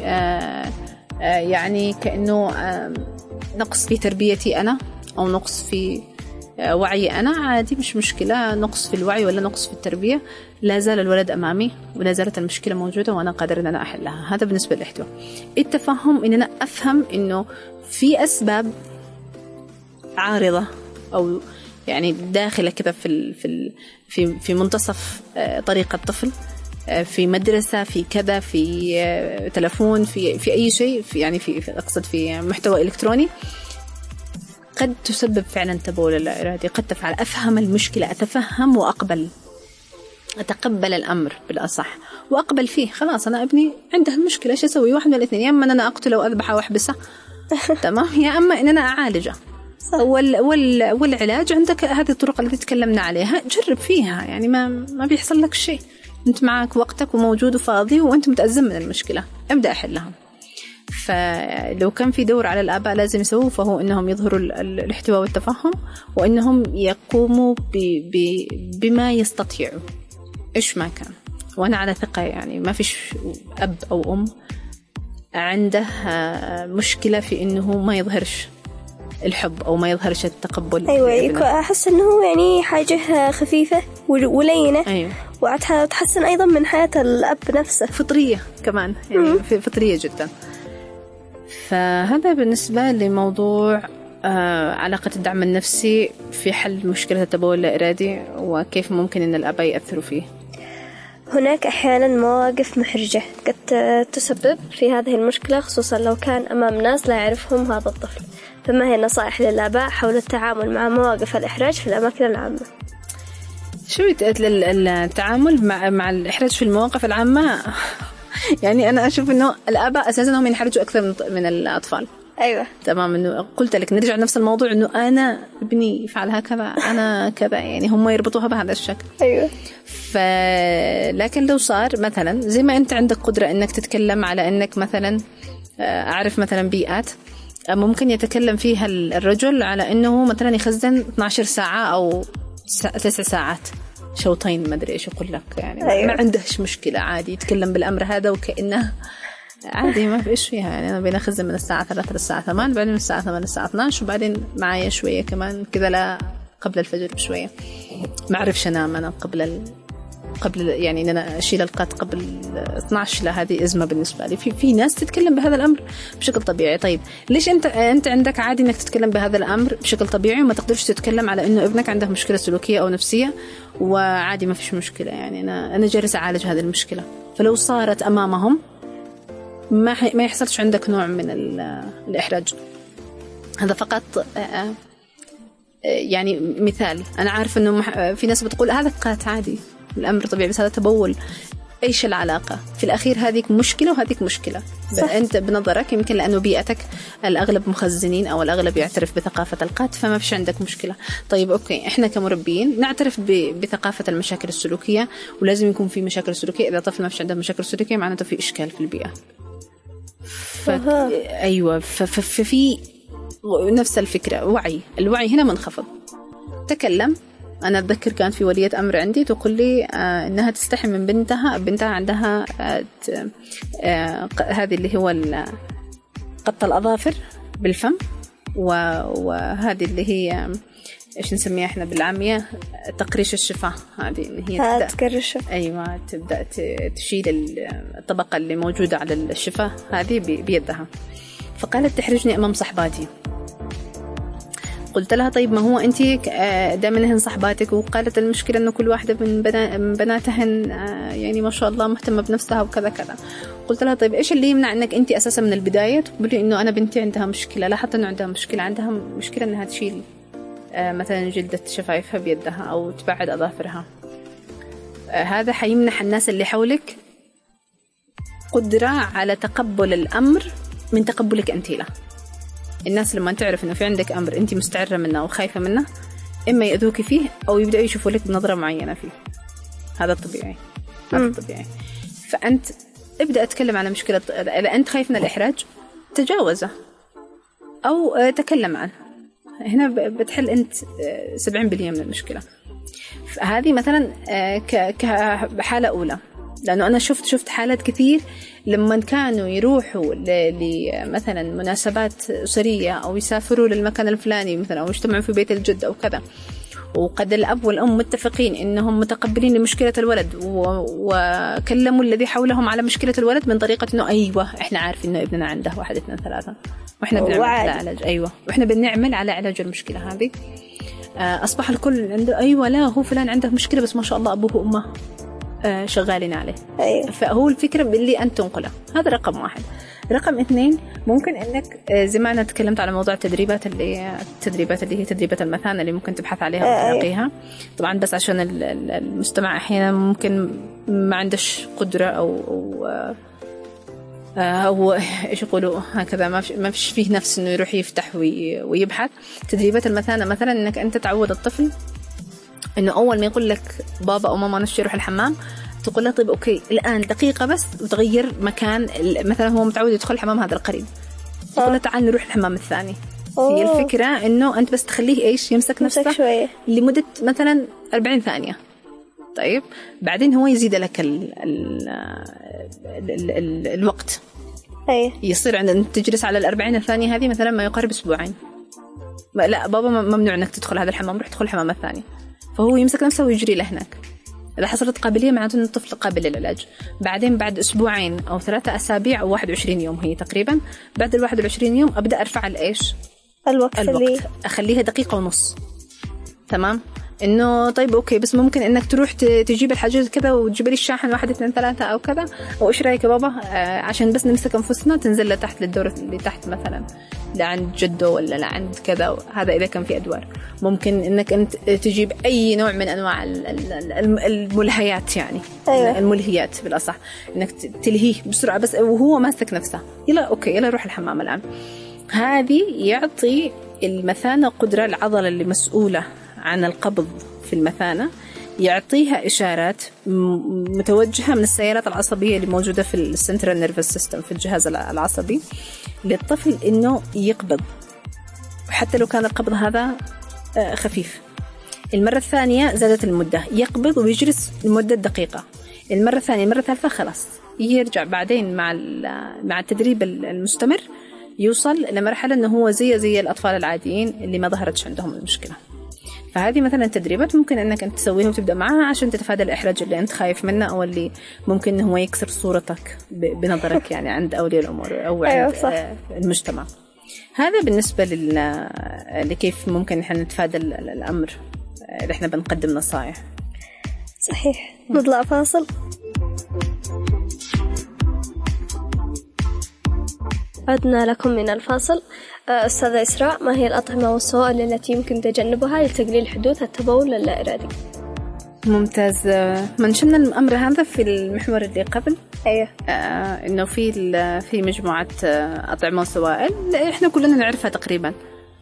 يعني كأنه نقص في تربيتي أنا، أو نقص في وعي أنا. عادي، مش مشكلة نقص في الوعي ولا نقص في التربية، لا زال الولد أمامي ولا زالت المشكلة موجودة وأنا قادر أن أنا أحلها. هذا بالنسبة للاحتواء. التفهم، إن أنا أفهم إنه في أسباب عارضة أو يعني داخلة كذا في منتصف طريق الطفل، في مدرسة، في كذا، في تلفون، في أي شيء، يعني أقصد في محتوى إلكتروني، قد تسبب فعلا تبول لا إرادي. قد تفعل أفهم المشكلة، أتفهم وأقبل، أتقبل الأمر بالأصح وأقبل فيه. خلاص أنا ابني عنده المشكلة، إيش أسوي؟ واحد من الاثنين، يا أما أنا أقتله وأذبحه وأحبسه تمام، يا أما إن أنا أعالجه. والعلاج عندك هذه الطرق التي تكلمنا عليها، جرب فيها، يعني ما بيحصل لك شيء، أنت معك وقتك وموجود وفاضي وأنت متأزم من المشكلة، ابدأ أحلها. فلو كان في دور على الآباء لازم يسووه، فهو إنهم يظهروا الاحتواء والتفهم، وإنهم يقوموا بما يستطيعوا إيش ما كان. وأنا على ثقة يعني ما فيش أب أو أم عنده مشكلة في إنه ما يظهرش الحب أو ما يظهرش التقبل. أيوة، أحس إنه يعني حاجة خفيفة ولينة. أيوة. وتحسن أيضا من حياة الأب نفسه، فطرية كمان، يعني فطرية جدا. فهذا بالنسبة لموضوع علاقة الدعم النفسي في حل مشكلة التبول اللا إرادي، وكيف ممكن أن الآباء يأثروا فيه. هناك أحيانا مواقف محرجة قد تسبب في هذه المشكلة، خصوصا لو كان أمام ناس لا يعرفهم هذا الطفل. فما هي النصائح للآباء حول التعامل مع مواقف الإحراج في الأماكن العامة؟ شو التعامل مع الإحراج في المواقف العامة؟ يعني أنا أشوف إنه الآباء أساساً هم ينحرجوا أكثر من الأطفال. أيوة تمام. إنه قلت لك نرجع نفس الموضوع، إنه أنا ابني فعل هكذا، أنا كذا، يعني هم يربطوها بهذا الشكل. أيوة. لكن لو صار مثلاً زي ما أنت عندك قدرة إنك تتكلم على إنك مثلاً أعرف مثلاً بيئات ممكن يتكلم فيها الرجل على إنه مثلاً يخزن 12 ساعة أو 9 ساعات، شوطين، ما أدري إيش أقول لك، يعني أيوة. ما عندهش مشكلة، عادي يتكلم بالأمر هذا وكأنه عادي ما في إيش فيها. يعني أنا بنخزن من الساعة 3 للساعة 8، بعدين من الساعة 8 للساعة 12، وبعدين معايا شوية كمان كذا لا قبل الفجر بشوية، ما أعرفش أنام أنا قبل يعني إن أنا أشيل القط قبل 12. لا، هذه أزمة بالنسبة لي. في ناس تتكلم بهذا الأمر بشكل طبيعي. طيب ليش أنت عندك عادي إنك تتكلم بهذا الأمر بشكل طبيعي وما تقدرش تتكلم على إنه ابنك عنده مشكلة سلوكية أو نفسية وعادي ما فيش مشكلة؟ يعني أنا جالس أعالج هذه المشكلة. فلو صارت أمامهم ما يحصلش عندك نوع من الإحراج. هذا فقط يعني مثال. أنا عارف إنه في ناس بتقول هذا قات عادي، الأمر طبيعي، بس هذا تبول. إيش العلاقة؟ في الأخير هذيك مشكلة وهذيك مشكلة. أنت بنظرك يمكن لأنه بيئتك الأغلب مخزنين أو الأغلب يعترف بثقافة القات، فما فيش عندك مشكلة. طيب أوكي، إحنا كمربيين نعترف بثقافة المشاكل السلوكية، ولازم يكون في مشاكل سلوكية. إذا طفل ما فيش عنده مشاكل سلوكية معناته في إشكال في البيئة. أيوة. ففي نفس الفكرة، الوعي هنا منخفض. تكلم. أنا أتذكر كانت في ولية أمر عندي تقول لي إنها تستحي من بنتها عندها هذه اللي هو قط الأظافر بالفم، وهذه اللي هي إيش نسميها إحنا بالعامية تقريش الشفاه. هذه اللي هي تقرش. أيوة، تبدأ تشيل الطبقة اللي موجودة على الشفاه هذه بيدها. فقالت تحرجني أمام صحباتي. قلت لها طيب ما هو أنت دائما هن صحباتك، وقالت المشكلة إنه كل واحدة من بناتهن يعني ما شاء الله مهتمة بنفسها وكذا كذا. قلت لها طيب إيش اللي يمنع إنك أنت أساسا من البداية تقولي إنه أنا بنتي عندها مشكلة؟ لا، حتى إنه عندها مشكلة إنها تشيل مثلا جلدة شفايفها بيدها أو تبعد أظافرها. هذا حيمنح الناس اللي حولك قدرة على تقبل الأمر من تقبلك أنت له. الناس لما تعرف إنه في عندك أمر أنت مستعرة منه أو خايفة منه، إما يأذوك فيه أو يبدأوا يشوفوا لك بنظرة معينة فيه. هذا الطبيعي. فأنت ابدأ أتكلم على مشكلة. إذا أنت خايف من الإحراج تجاوزه أو تكلم عنه. هنا بتحل أنت 70% من المشكلة. هذه مثلا كحالة أولى، لأنه أنا شفت حالات كثير لما كانوا يروحوا مثلا مناسبات أسرية أو يسافروا للمكان الفلاني مثلا أو يجتمعوا في بيت الجد أو كذا، وقد الأب والأم متفقين إنهم متقبلين لمشكلة الولد وكلموا الذي حولهم على مشكلة الولد من طريقة إنه أيوة إحنا عارفين إنه ابننا عنده 1 2 3 وإحنا بنعمل على علاج. أيوة، وإحنا بنعمل على علاج المشكلة هذه. أصبح الكل عنده أيوة لا هو فلان عنده مشكلة بس ما شاء الله أبوه وأمه شغالين عليه. أيوة. فهو الفكرة باللي أنت تنقله. هذا رقم 1. رقم 2 ممكن إنك زي ما أنا تكلمت على موضوع التدريبات اللي هي تدريبات المثانة اللي ممكن تبحث عليها وتلاقيها. طبعا بس عشان المستمع أحيانا ممكن ما عندش قدرة أو إيش يقولوا هكذا ما فيش فيه نفس إنه يروح يفتح ويبحث. تدريبات المثانة مثلا إنك أنت تعود الطفل إنه أول ما يقول لك بابا أو ماما نفسي يروح الحمام تقول له طيب أوكي الآن دقيقة بس وتغير مكان. مثلا هو متعود يدخل الحمام هذا القريب تقول له تعال نروح الحمام الثاني. هي الفكرة إنه أنت بس تخليه إيش يمسك نفسه شوية لمدة مثلا 40 ثانية. طيب بعدين هو يزيد لك الوقت. يصير عندنا تجلس على 40 ثانية هذه مثلا ما يقارب أسبوعين. لا بابا ممنوع إنك تدخل هذا الحمام روح تدخل الحمام الثاني. فهو يمسك نفسه ويجري له هناك. إذا حصلت قابلية معناته أن الطفل قابل للعلاج. بعدين بعد أسبوعين أو 3 أسابيع أو 21 يوم هي تقريبا. بعد 21 يوم أبدأ أرفع الإيش الوقت أخليها 1.5 دقيقة. تمام. إنه طيب أوكي بس ممكن إنك تروح تجيب الحاجات كذا وتجيب لي الشاحن 1 2 3 أو كذا أو إيش رأيك يا بابا عشان بس نمسك أنفسنا تنزل لتحت للدور اللي تحت مثلا لعند جده ولا لعند كذا. هذا إذا كان في أدوار. ممكن إنك أنت تجيب أي نوع من أنواع الملهيات يعني. أيوة. الملهيات بالأصح إنك تلهيه بسرعة بس وهو ماسك نفسه يلا أوكي يلا روح الحمام الآن. هذه يعطي المثانة قدرة العضلة اللي مسؤولة عن القبض في المثانة يعطيها إشارات متوجهة من السيارات العصبية اللي موجودة في السنترال نيرفس سيستم في الجهاز العصبي للطفل إنه يقبض حتى لو كان القبض هذا خفيف. المرة الثانية زادت المدة يقبض ويجلس لمدة دقيقة. المرة الثانية المرة الثالثة خلاص يرجع بعدين مع التدريب المستمر يوصل لمرحلة إنه هو زي الأطفال العاديين اللي ما ظهرتش عندهم المشكلة. فهذه مثلا تدريبات ممكن أنك أنت تسويها وتبدأ معها عشان تتفادى الإحراج اللي أنت خايف منه أو اللي ممكن إنه هو يكسر صورتك بنظرك يعني عند أولياء الأمور أو عند المجتمع. هذا بالنسبة لكيف ممكن إحنا نتفادى الأمر اللي إحنا بنقدم نصائح. صحيح. نطلع فاصل. عدنا لكم من الفاصل. أستاذة إسراء ما هي الأطعمة والسوائل التي يمكن تجنبها لتقليل حدوث التبول اللا إرادي؟ ممتاز. منشنا الأمر هذا في المحور اللي قبل. أيه. إنه في مجموعة أطعمة وسوائل إحنا كلنا نعرفها تقريبا.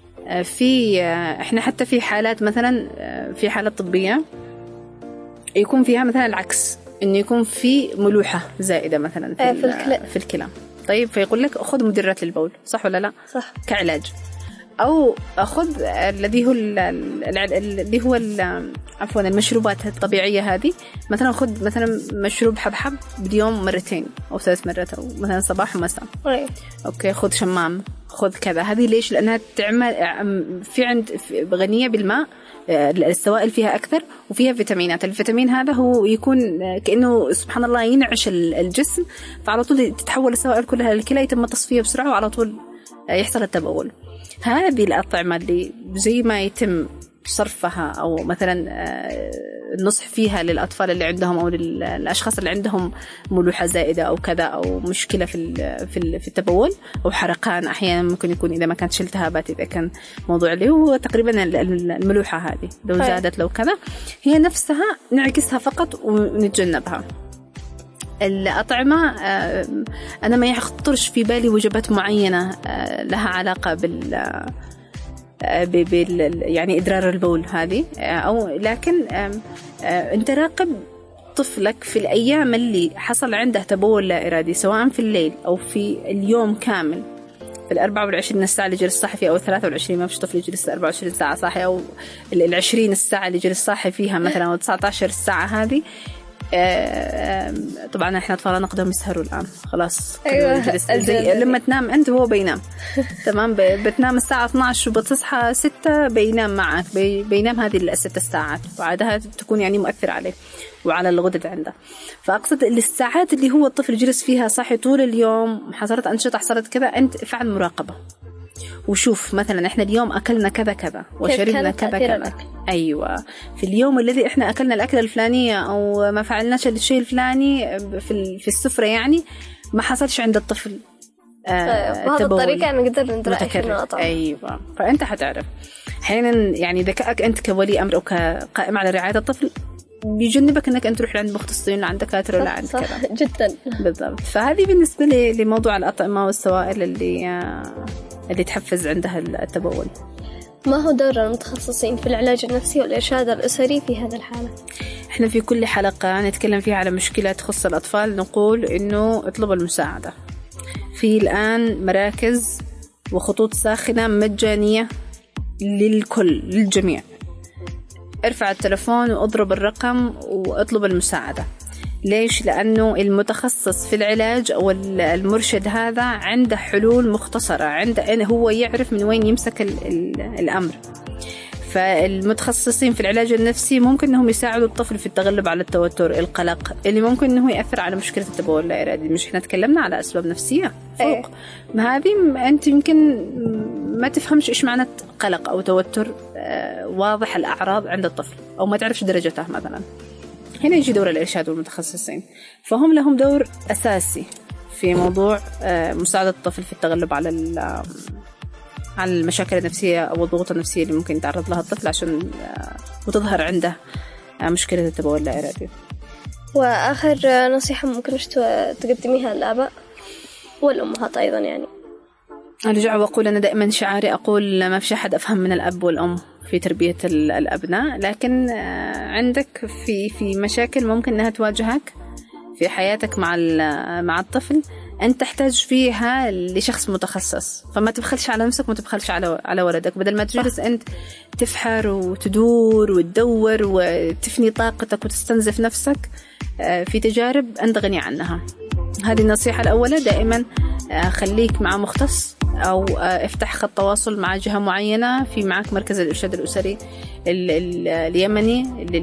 إحنا حتى في حالات مثلا في حالات طبية يكون فيها مثلا العكس إنه يكون في ملوحة زائدة مثلا في الكلى. طيب فيقول لك أخذ مدرات للبول صح ولا لا؟ صح. كعلاج. أو أخذ الذي هو عفوا المشروبات الطبيعية هذه مثلا أخذ مثلا مشروب حبحب باليوم 2 أو 3 مرات أو مثلا صباح ومساء. أوكي خذ شمام خذ كذا. هذه ليش؟ لأنها تعمل غنية بالماء. السوائل فيها أكثر وفيها فيتامينات. الفيتامين هذا هو يكون كأنه سبحان الله ينعش الجسم فعلى طول تتحول السوائل كلها للكلى يتم تصفية بسرعة وعلى طول يحصل التبول. هذه الأطعمة اللي زي ما يتم صرفها أو مثلا النصح فيها للأطفال اللي عندهم أو للأشخاص اللي عندهم ملوحة زائدة أو كذا أو مشكلة في التبول أو حرقان أحيانا ممكن يكون إذا ما كانت التهابات إذا كان موضوع اللي هو تقريبا الملوحة هذه لو زادت لو كذا هي نفسها نعكسها فقط ونتجنبها. الأطعمة أنا ما يخطرش في بالي وجبات معينة لها علاقة يعني إدرار البول هذه أو لكن أنت راقب طفلك في الأيام اللي حصل عنده تبول لا إرادي سواء في الليل أو في اليوم كامل في 24 الساعة اللي جلس صاحي فيها أو 23 ما فيش طفل يجلس 24 ساعة صاحي أو 20 الساعة اللي جلس صاحي فيها مثلا أو 19 الساعة هذه. طبعا احنا اطفالنا نقدروا يسهروا الان خلاص. أيوة. لما تنام انت هو بينام تمام. بتنام الساعه 12 وبتصحى 6 بينام معك بينام هذه ال6 ساعات وعادها تكون يعني مؤثر عليه وعلى الغدد عنده. فاقصد الساعات اللي هو الطفل جلس فيها صاحي طول اليوم حصلت انشطه حصلت كذا انت افعل مراقبه وشوف مثلا إحنا اليوم أكلنا كذا كذا وشربنا كذا كذا. أيوة، في اليوم الذي إحنا أكلنا الأكلة الفلانية أو ما فعلناش الشيء الفلاني في السفرة، يعني ما حصلش عند الطفل بهذه الطريقة نقدر ندرك النقطة. أيوة، فأنت حتعرف حيناً يعني ذكائك أنت كولي أمر أو كقائم على رعاية الطفل بيجنبك أنك أنت تروح لعند مختصين عند دكاترة ولا عند كذا. جدا بالضبط. فهذه بالنسبة لموضوع الأطعمة والسوائل اللي تحفز عندها التبول. ما هو دور المتخصصين في العلاج النفسي والإرشاد الأسري في هذا الحالة؟ إحنا في كل حلقة نتكلم فيها على مشكلة تخص الأطفال نقول إنه اطلبوا المساعدة. في الآن مراكز وخطوط ساخنة مجانية للكل، للجميع. ارفع التلفون واضرب الرقم واطلب المساعدة. ليش؟ لأنه المتخصص في العلاج أو المرشد هذا عنده حلول مختصرة، عنده هو يعرف من وين يمسك الأمر. فالمتخصصين في العلاج النفسي ممكن أنهم يساعدوا الطفل في التغلب على التوتر، القلق اللي ممكن أنه يأثر على مشكلة التبول اللا إرادي. مش إحنا تكلمنا على أسباب نفسية فوق، ما هذه أنت يمكن ما تفهمش إيش معنى قلق أو توتر واضح الأعراض عند الطفل أو ما تعرفش درجته مثلا. هنا يجي دور الإرشاد والمتخصصين، فهم لهم دور أساسي في موضوع مساعدة الطفل في التغلب على المشاكل النفسية أو الضغوط النفسية اللي ممكن يتعرض لها الطفل عشان وتظهر عنده مشكلة التبول اللا إرادي. وآخر نصيحة ممكن تقدميها للآباء والأمهات أيضا؟ يعني أرجع وأقول أنا دائما شعاري أقول ما في أحد أفهم من الأب والأم في تربية الأبناء، لكن عندك في مشاكل ممكن أنها تواجهك في حياتك مع الطفل أنت تحتاج فيها لشخص متخصص. فما تبخلش على نفسك، ما تبخلش على ولدك. بدل ما تجلس أنت تفحر وتدور وتدور وتفني طاقتك وتستنزف نفسك في تجارب أنت غني عنها. هذه النصيحة الأولى. دائما خليك مع مختص أو افتح خط تواصل مع جهة معينة. في معك مركز الإرشاد الأسري اليمني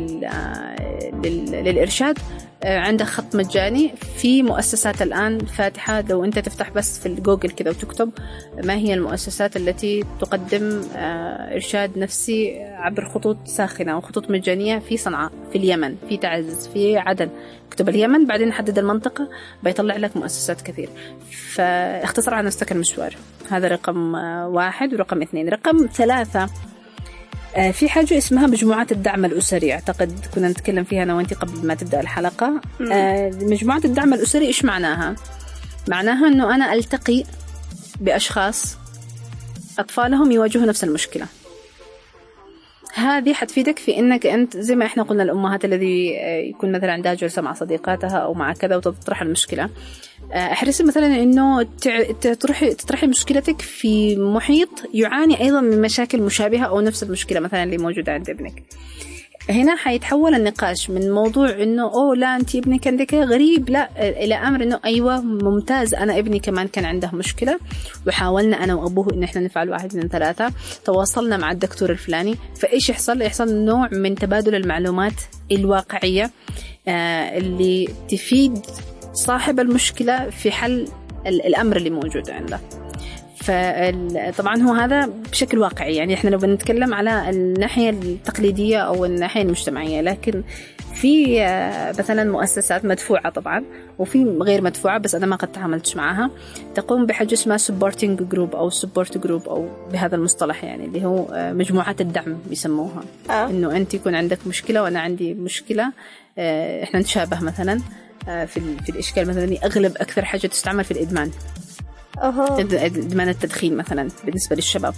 للإرشاد، عنده خط مجاني. في مؤسسات الآن فاتحة، لو أنت تفتح بس في الجوجل كذا وتكتب ما هي المؤسسات التي تقدم إرشاد نفسي عبر خطوط ساخنة وخطوط مجانية في صنعاء، في اليمن، في تعز، في عدن. اكتب اليمن بعدين حدد المنطقة بيطلع لك مؤسسات كثير. فاختصر على نفسك المشوار. هذا رقم 1. ورقم 2. رقم 3 في حاجة اسمها مجموعات الدعم الأسري. أعتقد كنا نتكلم فيها أنا وأنتي قبل ما تبدأ الحلقة. مجموعات الدعم الأسري إيش معناها؟ معناها أنه أنا ألتقي بأشخاص أطفالهم يواجهوا نفس المشكلة. هذه حتفيدك في إنك أنت زي ما إحنا قلنا الأمهات الذي يكون مثلا عندها جلسة مع صديقاتها أو مع كذا وتطرح المشكلة، احرصي مثلا إنه تطرحي مشكلتك في محيط يعاني أيضا من مشاكل مشابهة أو نفس المشكلة مثلا اللي موجودة عند ابنك. هنا حيتحول النقاش من موضوع إنه لا أنت ابنك عندك غريب، لا، إلى أمر إنه أيوة ممتاز، أنا ابني كمان كان عنده مشكلة وحاولنا أنا وأبوه إن إحنا نفعل 1 2 3، تواصلنا مع الدكتور الفلاني. فإيش يحصل نوع من تبادل المعلومات الواقعية اللي تفيد صاحب المشكلة في حل الأمر اللي موجود عنده. فطبعا هو هذا بشكل واقعي، يعني احنا لو بنتكلم على الناحية التقليدية أو الناحية المجتمعية، لكن في مثلا مؤسسات مدفوعة طبعا وفي غير مدفوعة، بس أنا ما قد تعاملتش معها، تقوم بحاجة اسمها supporting group أو support group أو بهذا المصطلح، يعني اللي هو مجموعات الدعم بيسموها. إنه أنت يكون عندك مشكلة وأنا عندي مشكلة، احنا نتشابه مثلا في الإشكال. مثلا أغلب أكثر حاجة تستعمل في الإدمان، إدمان التدخين مثلا بالنسبة للشباب.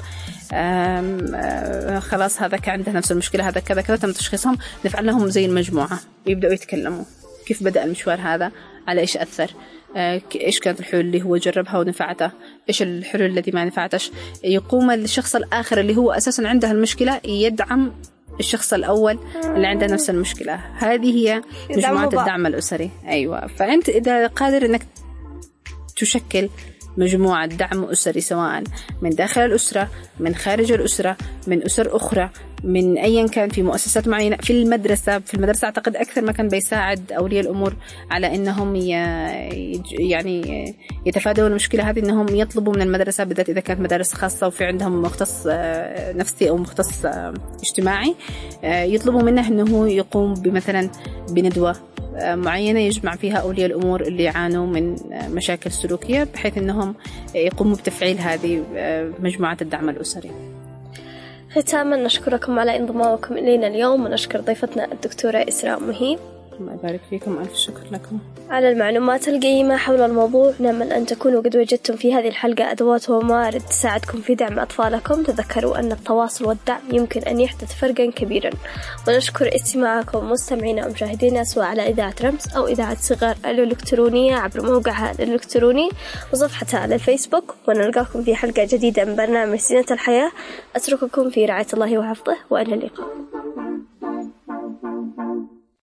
خلاص هذا كان عنده نفس المشكلة، هذا كذا كذا، تم تشخيصهم، نفعل لهم زي المجموعة يبدأوا يتكلموا كيف بدأ المشوار هذا، على إيش أثر، إيش كانت الحلول اللي هو جربها ونفعته، إيش الحلول التي ما نفعتش. يقوم الشخص الآخر اللي هو أساسا عنده المشكلة يدعم الشخص الأول اللي عنده نفس المشكلة. هذه هي مجموعات الدعم الأسري. أيوة. فأنت إذا قادر أنك تشكل مجموعة دعم أسري، سواء من داخل الأسرة، من خارج الأسرة، من أسر أخرى، من أيا كان، في مؤسسات معينة، في المدرسة أعتقد أكثر ما كان بيساعد أولياء الأمور على أنهم يعني يتفادوا المشكلة هذه، أنهم يطلبوا من المدرسة، بالذات إذا كانت مدارس خاصة وفي عندهم مختص نفسي أو مختص اجتماعي، يطلبوا منه أنه يقوم بمثلا بندوة معينة يجمع فيها أولياء الأمور اللي يعانوا من مشاكل سلوكية، بحيث أنهم يقوموا بتفعيل هذه مجموعات الدعم الأسري. ختاما نشكركم على انضمامكم إلينا اليوم، ونشكر ضيفتنا الدكتورة إسراء مهيب. الله يبارك فيكم، ألف شكر لكم على المعلومات القيمة حول الموضوع. نأمل أن تكونوا قد وجدتم في هذه الحلقة أدوات وموارد تساعدكم في دعم أطفالكم. تذكروا أن التواصل والدعم يمكن أن يحدث فرقا كبيرا. ونشكر استماعكم مستمعينا ومشاهدينا، سواء على إذاعة رمز أو إذاعة صغار الإلكترونية عبر موقعها الإلكتروني وصفحتها على الفيسبوك. ونلقاكم في حلقة جديدة من برنامج زينة الحياة. أترككم في رعاية الله وحفظه، وإلى اللقاء.